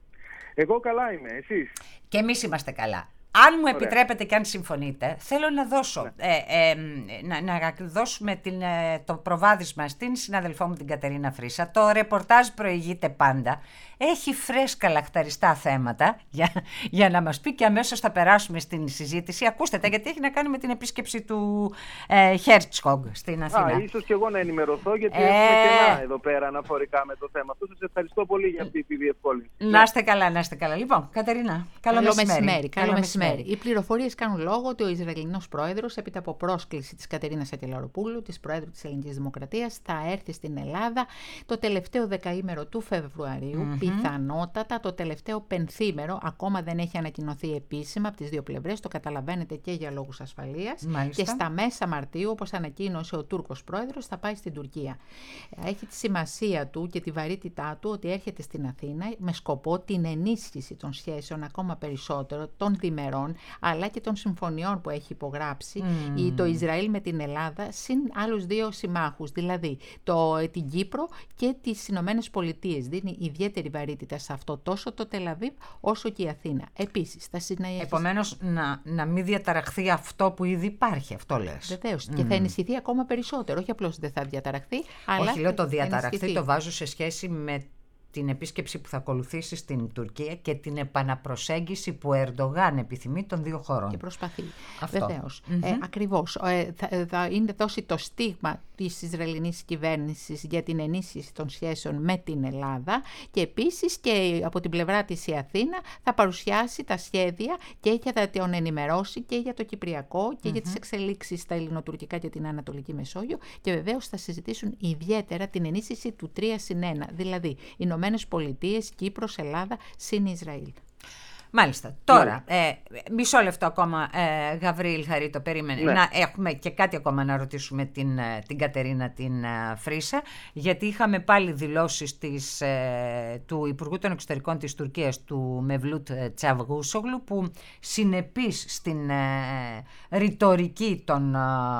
Εγώ καλά είμαι, εσείς? Και εμείς είμαστε καλά. Αν μου επιτρέπετε και αν συμφωνείτε, θέλω να δώσω, ναι. ε, ε, να, να δώσουμε την, ε, το προβάδισμα στην συναδελφό μου την Κατερίνα Φρίσα. Το ρεπορτάζ προηγείται πάντα. Έχει φρέσκα λαχταριστά θέματα για, για να μας πει και αμέσως θα περάσουμε στην συζήτηση. Ακούστε τα, γιατί έχει να κάνει με την επίσκεψη του ε, Χέρτσχογκ στην Αθήνα. Α, ίσως και εγώ να ενημερωθώ, γιατί ε... έχουμε κενά εδώ πέρα αναφορικά με το θέμα αυτό. Σας ευχαριστώ πολύ για αυτή τη διευκόλυνση. Να είστε καλά, να είστε καλά. Λοιπόν, Κατερίνα, καλό, καλό μεσημέρι. μεσημέρι. Καλό μεσημέρι. Οι πληροφορίες κάνουν λόγο ότι ο Ισραηλινός πρόεδρος, έπειτα από πρόσκληση της Κατερίνας Ακελαροπούλου, της Προέδρου της Ελληνικής Δημοκρατίας, θα έρθει στην Ελλάδα το τελευταίο δεκαήμερο του Φεβρουαρίου. Mm-hmm. Πιθανότατα το τελευταίο πενθήμερο, ακόμα δεν έχει ανακοινωθεί επίσημα από τις δύο πλευρές, το καταλαβαίνετε, και για λόγους ασφαλείας. Μάλιστα. Και στα μέσα Μαρτίου, όπως ανακοίνωσε ο Τούρκος πρόεδρος, θα πάει στην Τουρκία. Έχει τη σημασία του και τη βαρύτητά του ότι έρχεται στην Αθήνα με σκοπό την ενίσχυση των σχέσεων ακόμα περισσότερο των διμερών, αλλά και των συμφωνιών που έχει υπογράψει mm. το Ισραήλ με την Ελλάδα, συν άλλους δύο συμμάχους, δηλαδή το, την Κύπρο και τις Ηνωμένες Πολιτείες. Δίνει ιδιαίτερη βαρύτητα σε αυτό, τόσο το Τελαβίβ όσο και η Αθήνα. Επίσης, θα συνεχίσει. Επομένως, να, να μην διαταραχθεί αυτό που ήδη υπάρχει, αυτό λες. Βεβαίως. Mm. Και θα ενισχυθεί ακόμα περισσότερο. Όχι απλώς δεν θα διαταραχθεί, αλλά. Όχι, λέω το διαταραχθεί, το βάζω σε σχέση με την επίσκεψη που θα ακολουθήσει στην Τουρκία και την επαναπροσέγγιση που ο Ερντογάν επιθυμεί των δύο χωρών. Και προσπαθεί. Βεβαίως. Mm-hmm. Ε, ακριβώς. Ε, θα, θα είναι δώσει το στίγμα της Ισραηλινής κυβέρνησης για την ενίσχυση των σχέσεων με την Ελλάδα και επίσης και από την πλευρά της η Αθήνα θα παρουσιάσει τα σχέδια και θα τον ενημερώσει και για το Κυπριακό και mm-hmm. για τις εξελίξεις στα ελληνοτουρκικά και την Ανατολική Μεσόγειο και βεβαίως θα συζητήσουν ιδιαίτερα την ενίσχυση του τρία συν ένα, δηλαδή Ηνωμένες Πολιτείες, Κύπρος, Ελλάδα, συν Ισραήλ. Μάλιστα. Τώρα, ε, μισό λεπτό ακόμα, ε, Γαβριήλ Χαρίτο, περίμενε. Ναι. Να έχουμε και κάτι ακόμα να ρωτήσουμε την, την Κατερίνα την uh, Φρίσα, γιατί είχαμε πάλι δηλώσεις της, ε, του Υπουργού των Εξωτερικών της Τουρκίας, του Μευλούτ Τσαβγούσογλου, που συνεπής στην ε, ρητορική των ε,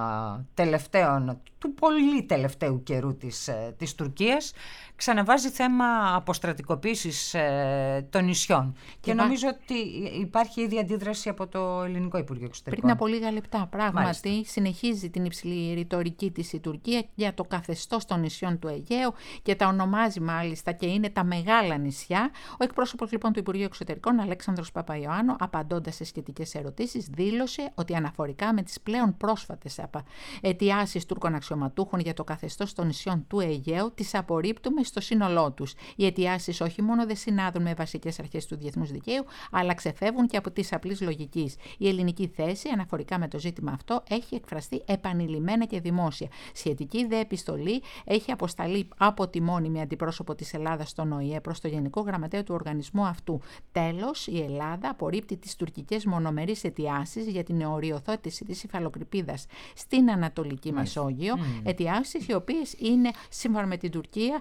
τελευταίων, του πολύ τελευταίου καιρού της, ε, της Τουρκίας, ξαναβάζει θέμα αποστρατικοποίησης ε, των νησιών. Και, και νομίζω ότι υπάρχει ήδη αντίδραση από το Ελληνικό Υπουργείο Εξωτερικών. Πριν από λίγα λεπτά, πράγματι, Μάλιστα. συνεχίζει την υψηλή ρητορική της η Τουρκία για το καθεστώς των νησιών του Αιγαίου και τα ονομάζει μάλιστα και είναι τα μεγάλα νησιά. Ο εκπρόσωπος λοιπόν του Υπουργείου Εξωτερικών, Αλέξανδρος Παπαϊωάννου, απαντώντας σε σχετικές ερωτήσεις, δήλωσε ότι αναφορικά με τις πλέον πρόσφατες αιτιάσεις Τούρκων αξιωματούχων για το καθεστώς των νησιών του Αιγαίου, τις απορρίπτουμε στο σύνολό τους. Οι αιτιάσεις όχι μόνο δεν συνάδουν με βασικές αρχές του διεθνούς δικαίου, αλλά ξεφεύγουν και από τις απλής λογικής. Η ελληνική θέση αναφορικά με το ζήτημα αυτό έχει εκφραστεί επανειλημμένα και δημόσια. Σχετική δε επιστολή έχει αποσταλεί από τη μόνιμη αντιπρόσωπο της Ελλάδας στον Ο Η Ε προς το Γενικό Γραμματέα του οργανισμού αυτού. Τέλος, η Ελλάδα απορρίπτει τις τουρκικές μονομερείς αιτιάσεις για την οριοθέτηση της υφαλοκρηπίδας στην Ανατολική mm. Μεσόγειο. Mm. Αιτιάσεις οι οποίες είναι, σύμφωνα με την Τουρκία,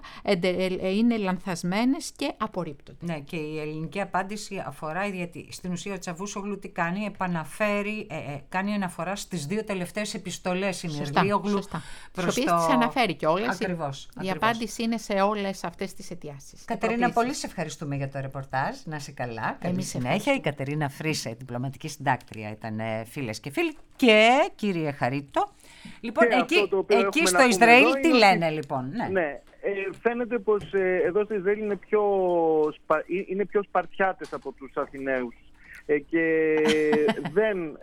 είναι λανθασμένες και απορρίπτονται. Ναι, και η ελληνική απάντηση αφορά, γιατί στην ουσία ο Τσαβούσογλου τι κάνει, επαναφέρει, ε, ε, κάνει αναφορά στις δύο τελευταίες επιστολές Ιμερδίογλου. Τις οποίες το... τις αναφέρει κιόλας. Ακριβώς. Η ακριβώς. απάντηση είναι σε όλες αυτές τις αιτιάσεις. Κατερίνα, πολύ σε ευχαριστούμε για το ρεπορτάζ. Να είσαι καλά. Καλή συνέχεια. Η Κατερίνα Φρίσα, η διπλωματική συντάκτρια, ήταν φίλες και φίλοι. Και κύριε Χαρίτο, λοιπόν, και εκεί, εκεί στο να Ισραήλ τι ότι... λένε λοιπόν. Ναι. ναι. Ε, φαίνεται πως ε, εδώ στο Ισραήλ είναι πιο, σπα... είναι πιο σπαρτιάτες από τους Αθηναίους ε, και δεν,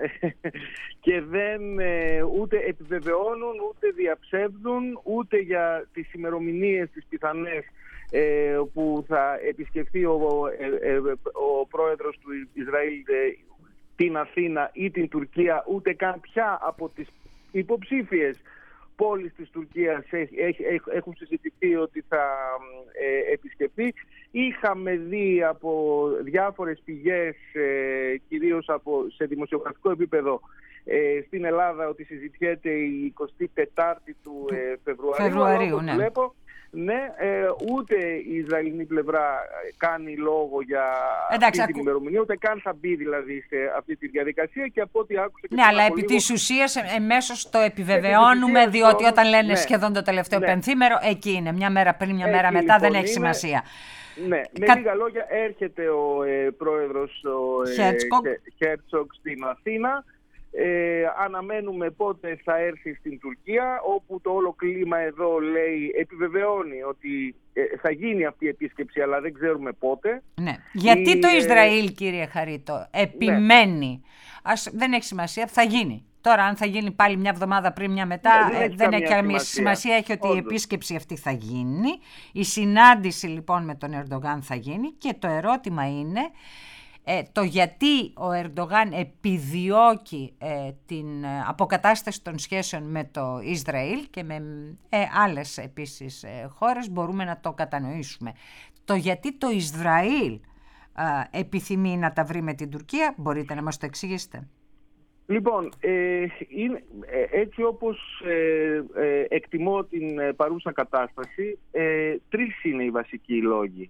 και δεν ε, ούτε επιβεβαιώνουν, ούτε διαψεύδουν, ούτε για τις ημερομηνίες, τις πιθανές, ε, που θα επισκεφθεί ο, ε, ε, ο πρόεδρος του Ισραήλ ε, την Αθήνα ή την Τουρκία, ούτε καν ποια από τις υποψήφιες πόλεις της Τουρκίας έχουν συζητηθεί ότι θα ε, επισκεφθεί. Είχαμε δει από διάφορες πηγές, ε, κυρίως από, σε δημοσιογραφικό επίπεδο, ε, στην Ελλάδα, ότι συζητιέται η εικοστή τετάρτη του ε, Φεβρουαρίου. Φεβρουαρίου, όπως ναι. βλέπω, ναι, ε, ούτε η Ισραηλινή πλευρά κάνει λόγο για Εντάξει, αυτή ακού... την ημερομηνία, ούτε καν θα μπει δηλαδή σε αυτή τη διαδικασία, και από ό,τι άκουσα... Ναι, αλλά επί της ουσίας εμέσως το επιβεβαιώνουμε, διότι όμως, όταν λένε ναι, σχεδόν το τελευταίο ναι, πενθήμερο, εκεί είναι, μια μέρα πριν, μια εκεί μέρα μετά, λοιπόν δεν έχει είναι, σημασία. Ναι, με Κα... λίγα λόγια, έρχεται ο ε, πρόεδρος ο, ε, Χέρτσοκ στην Αθήνα. Ε, αναμένουμε πότε θα έρθει στην Τουρκία, όπου το όλο κλίμα εδώ λέει, επιβεβαιώνει ότι ε, θα γίνει αυτή η επίσκεψη, αλλά δεν ξέρουμε πότε. Ναι. Γιατί η, το Ισραήλ, κύριε Χαρίτο, επιμένει, ναι. Ας, δεν έχει σημασία, θα γίνει. Τώρα αν θα γίνει πάλι μια εβδομάδα πριν, μια μετά, ναι, δεν, ε, έχει, δεν έχει καμία σημασία. σημασία, έχει ότι Όντως. η επίσκεψη αυτή θα γίνει. Η συνάντηση λοιπόν με τον Ερντογάν θα γίνει, και το ερώτημα είναι Ε, το γιατί ο Ερντογάν επιδιώκει ε, την αποκατάσταση των σχέσεων με το Ισραήλ και με ε, άλλες επίσης ε, χώρες μπορούμε να το κατανοήσουμε. Το γιατί το Ισραήλ ε, επιθυμεί να τα βρει με την Τουρκία, μπορείτε να μας το εξηγήσετε? Λοιπόν, ε, είναι, ε, έτσι όπως ε, ε, εκτιμώ την ε, παρούσα κατάσταση, ε, τρεις είναι οι βασικοί λόγοι.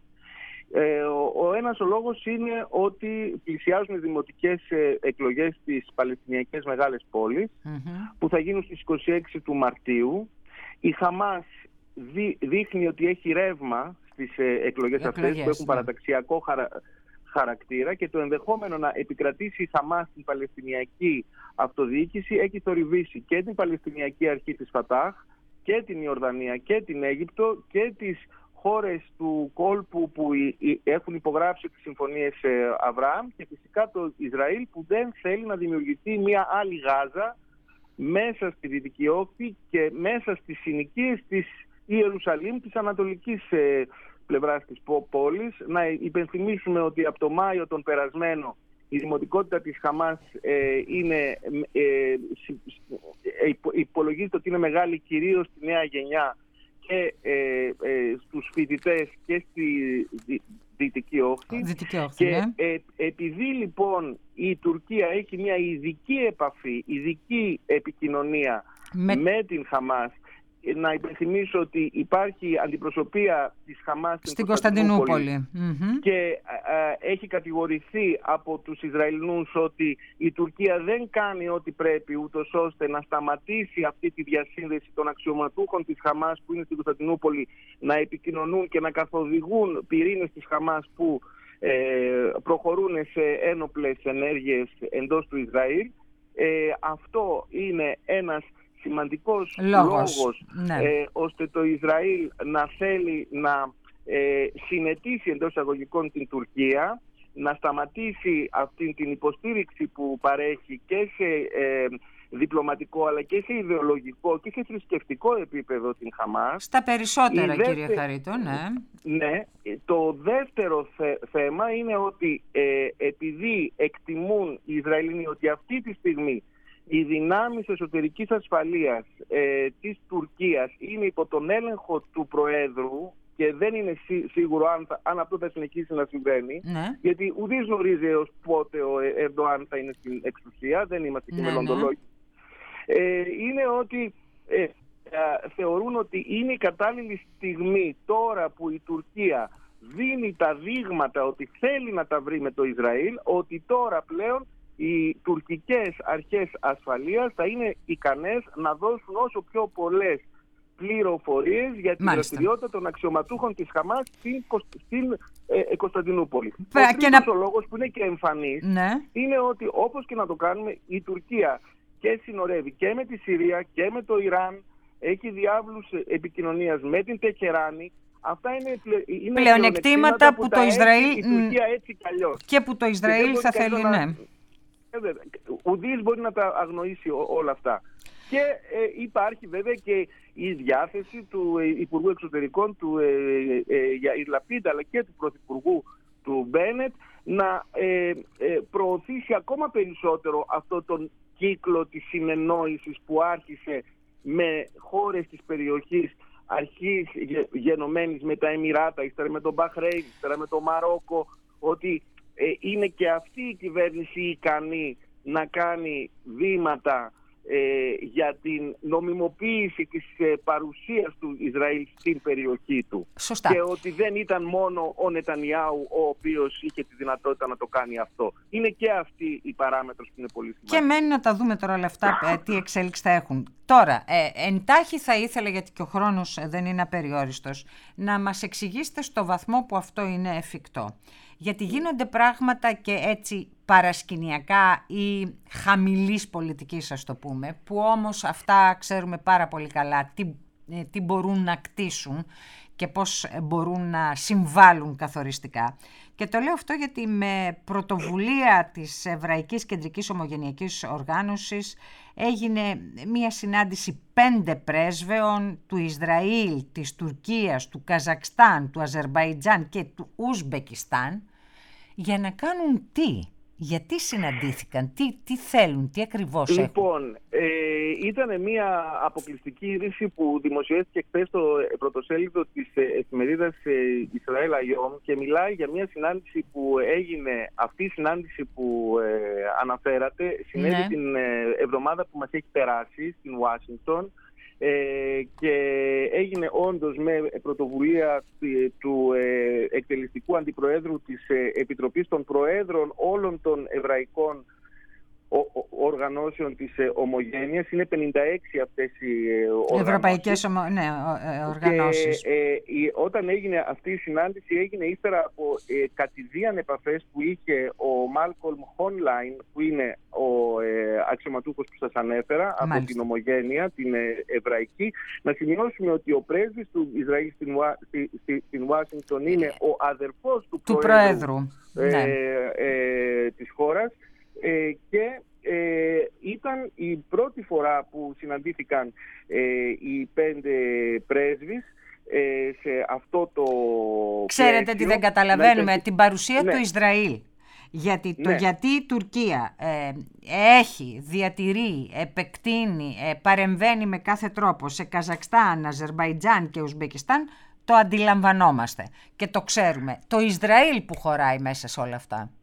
Ε, ο, ο ένας ο λόγος είναι ότι πλησιάζουν οι δημοτικές ε, εκλογές στις Παλαιστινιακές μεγάλες πόλεις, mm-hmm. που θα γίνουν στις είκοσι έξι του Μαρτίου. Η Χαμάς δει, δείχνει ότι έχει ρεύμα στις ε, εκλογές, εκλογές αυτές, που έχουν ναι. παραταξιακό χαρα, χαρακτήρα, και το ενδεχόμενο να επικρατήσει η Χαμάς στην Παλαιστινιακή αυτοδιοίκηση έχει θορυβήσει και την Παλαιστινιακή αρχή της Φατάχ και την Ιορδανία και την Αίγυπτο και τις χώρες του κόλπου που έχουν υπογράψει τις συμφωνίες Αβραάμ, και φυσικά το Ισραήλ, που δεν θέλει να δημιουργηθεί μια άλλη Γάζα μέσα στη Δυτική Όχθη και μέσα στις συνοικίες της Ιερουσαλήμ, της ανατολικής πλευράς της πόλης. Να υπενθυμίσουμε ότι από το Μάιο τον περασμένο η δημοτικότητα της Χαμάς ε, είναι, ε, ε, υπολογίζεται ότι είναι μεγάλη κυρίως στη νέα γενιά και ε, ε, στους φοιτητές και στη δι, Δυτική Όχθη. Δυτική Όχθη, και ναι. ε, επειδή λοιπόν η Τουρκία έχει μια ειδική επαφή, ειδική επικοινωνία με, με την Χαμάς, να υπενθυμίσω ότι υπάρχει αντιπροσωπεία της Χαμάς στην, στην Κωνσταντινούπολη, Κωνσταντινούπολη. Και α, α, έχει κατηγορηθεί από τους Ισραηλινούς ότι η Τουρκία δεν κάνει ό,τι πρέπει, ούτως ώστε να σταματήσει αυτή τη διασύνδεση των αξιωματούχων της Χαμάς που είναι στην Κωνσταντινούπολη να επικοινωνούν και να καθοδηγούν πυρήνες της Χαμάς που ε, προχωρούν σε ένοπλες ενέργειες εντός του Ισραήλ. Ε, αυτό είναι ένας σημαντικός λόγος, λόγος ναι. ε, ώστε το Ισραήλ να θέλει να ε, συνετίσει εντός εισαγωγικών την Τουρκία, να σταματήσει αυτή την υποστήριξη που παρέχει και σε ε, διπλωματικό αλλά και σε ιδεολογικό και σε θρησκευτικό επίπεδο την Χαμάς. Στα περισσότερα, δεύτερη, κύριε Χαρίτο, ναι. Ναι. Το δεύτερο θε, θέμα είναι ότι ε, επειδή εκτιμούν οι Ισραηλινοί ότι αυτή τη στιγμή οι δυνάμεις εσωτερικής ασφαλείας ε, της Τουρκίας είναι υπό τον έλεγχο του Προέδρου και δεν είναι σί, σίγουρο αν, θα, αν αυτό θα συνεχίσει να συμβαίνει, ναι. γιατί ουδής γνωρίζει έως πότε ο Ερντοάν θα είναι στην εξουσία, δεν είμαστε και ναι, μελλοντολόγοι. Ναι. Ε, είναι ότι ε, ε, θεωρούν ότι είναι η κατάλληλη στιγμή τώρα που η Τουρκία δίνει τα δείγματα ότι θέλει να τα βρει με το Ισραήλ, ότι τώρα πλέον οι τουρκικές αρχές ασφαλείας θα είναι ικανές να δώσουν όσο πιο πολλές πληροφορίες για την δραστηριότητα των αξιωματούχων της Χαμάς στην, στην ε, Κωνσταντινούπολη. Ο τρίτος να... ο λόγος που είναι και εμφανής, ναι. είναι ότι όπως και να το κάνουμε, η Τουρκία και συνορεύει και με τη Συρία και με το Ιράν, έχει διάβλους επικοινωνίας με την Τεχεράνη, Αυτά είναι, πλε, είναι πλεονεκτήματα που, που το Ισραήλ η Τουρκία έτσι κι αλλιώς. Και που το Ισραήλ θα θέλει, ναι. Ουδής μπορεί να τα αγνοήσει ό, όλα αυτά. Και ε, υπάρχει βέβαια και η διάθεση του ε, Υπουργού Εξωτερικών του ε, ε, Γιαΐρ Λαπίντ, αλλά και του Πρωθυπουργού του Μπένετ, να ε, ε, προωθήσει ακόμα περισσότερο αυτό τον κύκλο της συνεννόησης που άρχισε με χώρες της περιοχής, αρχής γενομένης με τα Εμιράτα, ύστερα με τον Μπαχρέιν, ύστερα με το Μαρόκο, ότι ε, είναι και αυτή η κυβέρνηση ικανή να κάνει βήματα ε, για την νομιμοποίηση της ε, παρουσίας του Ισραήλ στην περιοχή του. Σωστά. Και ότι δεν ήταν μόνο ο Νετανιάου ο οποίος είχε τη δυνατότητα να το κάνει αυτό. Είναι και αυτή η παράμετρος που είναι πολύ σημαντική. Και μένει να τα δούμε τώρα όλα αυτά, ε, τι εξέλιξη θα έχουν. Τώρα, ε, εντάχει θα ήθελα, γιατί και ο χρόνος δεν είναι απεριόριστος, να μας εξηγήσετε στο βαθμό που αυτό είναι εφικτό. Γιατί γίνονται πράγματα και έτσι παρασκηνιακά ή χαμηλής πολιτικής, ας το πούμε, που όμως αυτά ξέρουμε πάρα πολύ καλά τι, τι μπορούν να κτίσουν και πώς μπορούν να συμβάλλουν καθοριστικά. Και το λέω αυτό γιατί με πρωτοβουλία της Εβραϊκής Κεντρικής Ομογενειακής Οργάνωσης έγινε μια συνάντηση πέντε πρέσβεων του Ισραήλ, της Τουρκίας, του Καζακστάν, του Αζερμπαϊτζάν και του Ουσμπεκιστάν για να κάνουν τι, γιατί συναντήθηκαν, τι, τι θέλουν, τι ακριβώς έχουν. Λοιπόν, ε, ήταν μια αποκλειστική είδηση που δημοσιεύτηκε χθες στο πρωτοσέλιδο της εφημερίδας Ισραήλ Αγιόμ και μιλάει για μια συνάντηση που έγινε, αυτή η συνάντηση που ε, αναφέρατε, συνέβη ναι. την εβδομάδα που μας έχει περάσει στην Ουάσιγκτον. Ε, και έγινε όντως με πρωτοβουλία του ε, εκτελεστικού αντιπροέδρου της ε, Επιτροπής των Προέδρων όλων των εβραϊκών ο, ο, οργανώσεων της ε, Ομογένειας. Είναι πενήντα έξι αυτές οι ε, οργανώσεις. Ευρωπαϊκές ομο... ναι, ε, οργανώσεις. Και, ε, η, όταν έγινε αυτή η συνάντηση έγινε ύστερα από ε, κατηδίαν επαφές που είχε ο Μάλκολμ Χόνλαϊν, που είναι ο ε, αξιωματούχος που σας ανέφερα. Μάλιστα. Από την Ομογένεια, την ε, εβραϊκή. Να σημειώσουμε ότι ο πρέσβης του Ισραήλ στην, στη, στη, στην Ουάσιγκτον είναι ο αδερφός του, του Προέδρου, Προέδρου. Ε, ναι. ε, ε, της χώρας. Ε, και ε, ήταν η πρώτη φορά που συναντήθηκαν ε, οι πέντε πρέσβεις ε, σε αυτό το Ξέρετε πλαίσιο. τι δεν καταλαβαίνουμε, Να... την παρουσία ναι. του Ισραήλ. Γιατί, το, ναι. γιατί η Τουρκία ε, έχει, διατηρεί, επεκτείνει, ε, παρεμβαίνει με κάθε τρόπο σε Καζακστάν, Αζερμπαϊτζάν και Ουσμπεκιστάν, το αντιλαμβανόμαστε και το ξέρουμε. Το Ισραήλ που χωράει μέσα σε όλα αυτά.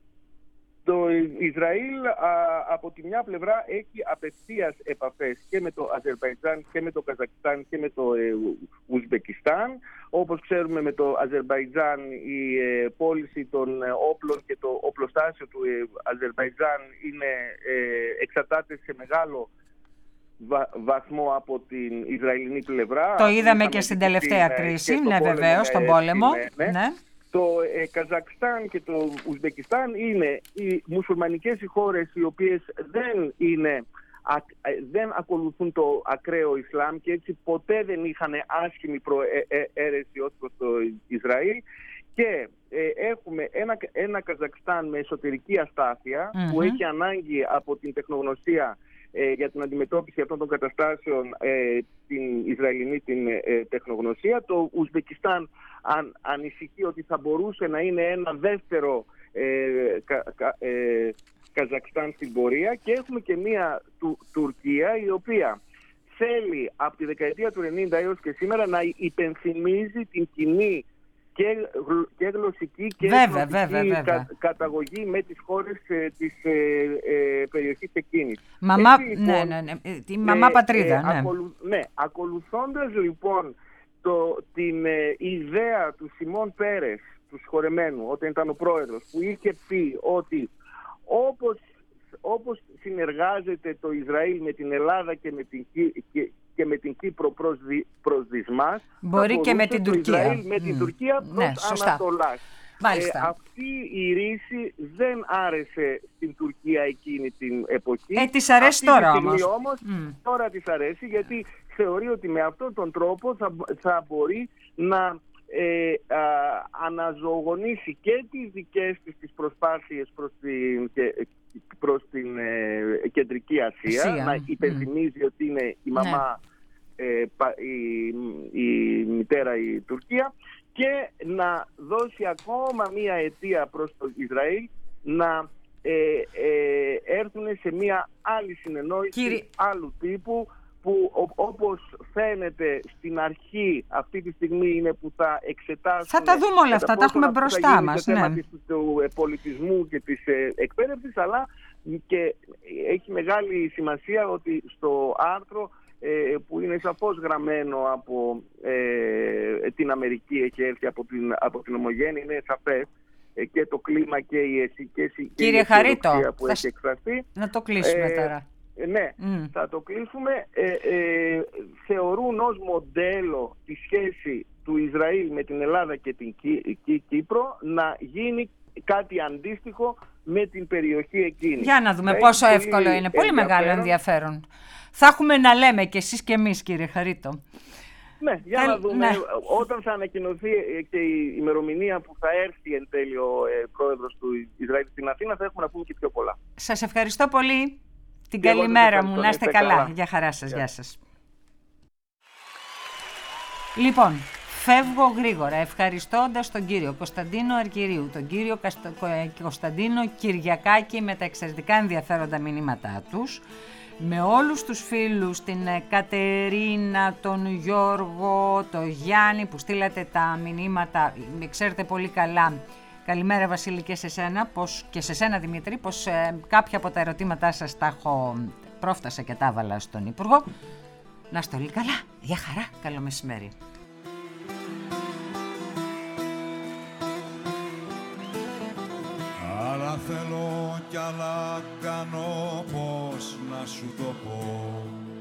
Το Ισραήλ α, από τη μια πλευρά έχει απευθείας επαφές και με το Αζερμπαϊτζάν και με το Καζακστάν και με το ε, Ουσμπεκιστάν. Όπως ξέρουμε, με το Αζερμπαϊτζάν η ε, πώληση των ε, όπλων και το οπλοστάσιο του ε, Αζερμπαϊτζάν είναι, ε, εξαρτάται σε μεγάλο βα, βαθμό από την Ισραηλινή πλευρά. Το είδαμε και στην τελευταία την, κρίση, ναι βεβαίως, στον πόλεμο. Ναι, ναι. Ναι. Το ε, Καζακστάν και το Ουσμπεκιστάν είναι οι μουσουλμανικές χώρες οι οποίες δεν, είναι, α, δεν ακολουθούν το ακραίο Ισλάμ και έτσι ποτέ δεν είχαν άσχημη προαίρεση ως προς το Ισραήλ. Και ε, έχουμε ένα, ένα Καζακστάν με εσωτερική αστάθεια mm-hmm. που έχει ανάγκη από την τεχνογνωσία ε, για την αντιμετώπιση αυτών των καταστάσεων ε, την Ισραηλινή την ε, τεχνογνωσία. Το Ουσμπεκιστάν αν, ανησυχεί ότι θα μπορούσε να είναι ένα δεύτερο ε, κα, κα, ε, Καζακστάν στην πορεία και έχουμε και μία του, Τουρκία η οποία θέλει από τη δεκαετία του ενενήντα έως και σήμερα να υπενθυμίζει την κοινή και, και γλωσσική και βέβαια, βέβαια, βέβαια. Κα, καταγωγή με τις χώρες ε, της ε, ε, περιοχής εκείνης. Μαμά, Έτσι, λοιπόν, ναι, ναι, ναι, τη μαμά ε, πατρίδα. Ε, ναι. Ακολου, ναι, ακολουθώντας λοιπόν το, την ε, ιδέα του Σιμών Πέρες, του συγχωρεμένου, όταν ήταν ο πρόεδρος, που είχε πει ότι όπως, όπως συνεργάζεται το Ισραήλ με την Ελλάδα και με την, και, και με την Κύπρο προς, δι, προς δυσμάς, μπορεί και με την το Τουρκία. Ισραήλ με την mm. Τουρκία προς ναι, Ανατολάς. Μάλιστα. Ε, αυτή η ρίση δεν άρεσε στην Τουρκία εκείνη την εποχή. Ε, της αρέσει αυτή τώρα τη όμως. όμως Mm. Τώρα της αρέσει γιατί θεωρεί ότι με αυτόν τον τρόπο θα, θα μπορεί να ε, α, αναζωογονήσει και τις δικές της τις προσπάθειες προς την, προς την ε, Κεντρική Ασία, Ασία. να υπενθυμίζει mm. ότι είναι η μαμά, ναι. ε, η, η μητέρα η Τουρκία, και να δώσει ακόμα μία αιτία προς το Ισραήλ να ε, ε, έρθουν σε μία άλλη συνεννόηση Κύριε... άλλου τύπου, που όπως φαίνεται στην αρχή αυτή τη στιγμή είναι που θα εξετάσουν... Θα τα δούμε όλα αυτά, τα έχουμε μπροστά μας. Το θέμα ναι. του πολιτισμού και της εκπαίδευσης, αλλά και έχει μεγάλη σημασία ότι στο άρθρο που είναι σαφώς γραμμένο από ε, την Αμερική, έχει έρθει από την, από την Ομογένεια, είναι σαφές ε, και το κλίμα και η αισθητική Κύριε Χαρίτο, που έχει εκφραστεί. Να το κλείσουμε ε, τώρα. Ναι, mm. θα το κλείσουμε. Ε, ε, θεωρούν ως μοντέλο τη σχέση του Ισραήλ με την Ελλάδα και την Κύ, Κύ, Κύπρο να γίνει κάτι αντίστοιχο με την περιοχή εκείνη. Για να δούμε πόσο εύκολο είναι. Πολύ μεγάλο ενδιαφέρον. Θα έχουμε να λέμε κι εσείς και εμείς, κύριε Χαρίτο. Ναι, για να δούμε. Ναι. Όταν θα ανακοινωθεί και η ημερομηνία που θα έρθει εν τέλει ο ε, πρόεδρος του Ισραήλ στην Αθήνα, θα έχουμε να πούμε και πιο πολλά. Σας ευχαριστώ πολύ. Την και καλημέρα μου. Να είστε καλά. καλά. Γεια χαρά σας. Yeah. Γεια σας. Λοιπόν, φεύγω γρήγορα ευχαριστώντας τον κύριο Κωνσταντίνο Αργυρίου, τον κύριο Κωνσταντίνο Κυριακάκη με τα εξαιρετικά ενδιαφέροντα μηνύματά τους, με όλους τους φίλους, την Κατερίνα, τον Γιώργο, τον Γιάννη που στείλατε τα μηνύματα, ξέρετε πολύ καλά. Καλημέρα Βασίλη και σε σένα, πως, και σε σένα Δημήτρη, πως ε, κάποια από τα ερωτήματά σας τα έχω πρόφτασα και τα έβαλα στον Υπουργό. Να είστε όλοι καλά, για χαρά, καλό μεσημέρι. Άλλα θέλω κι άλλα κάνω, πώς να σου το πω.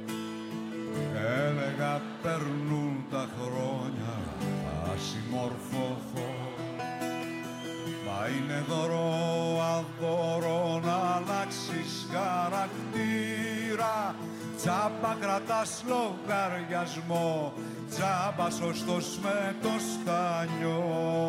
Έλεγα περνούν τα χρόνια, θα συμμορφωθώ. Μα είναι δώρο αδώρο να αλλάξεις χαρακτήρα. Τσάμπα κρατάς λογαριασμό, τσάμπα σωστός με το στάνιο.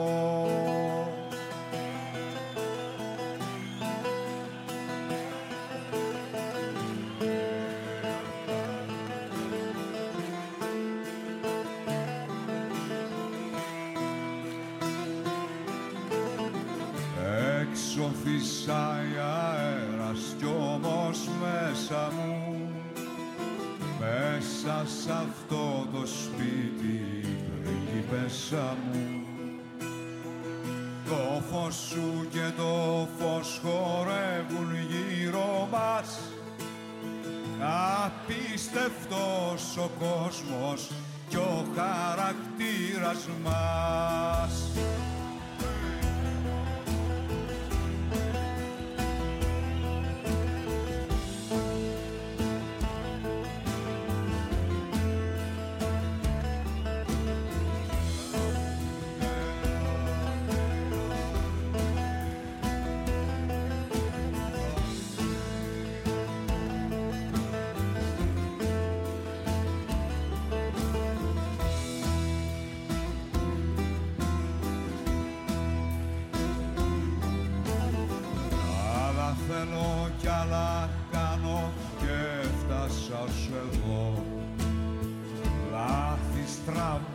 Έξω φυσάει αέρας κι όμως μέσα μου, μέσα σ' αυτό το σπίτι πριγκίπεσσα μου, το φως σου και το φως χορεύουν γύρω μας. Απίστευτος ο κόσμος κι ο χαρακτήρας μας. Θέλω κι άλλα κάνω και έφτασα ως εδώ. Λάθη στραβά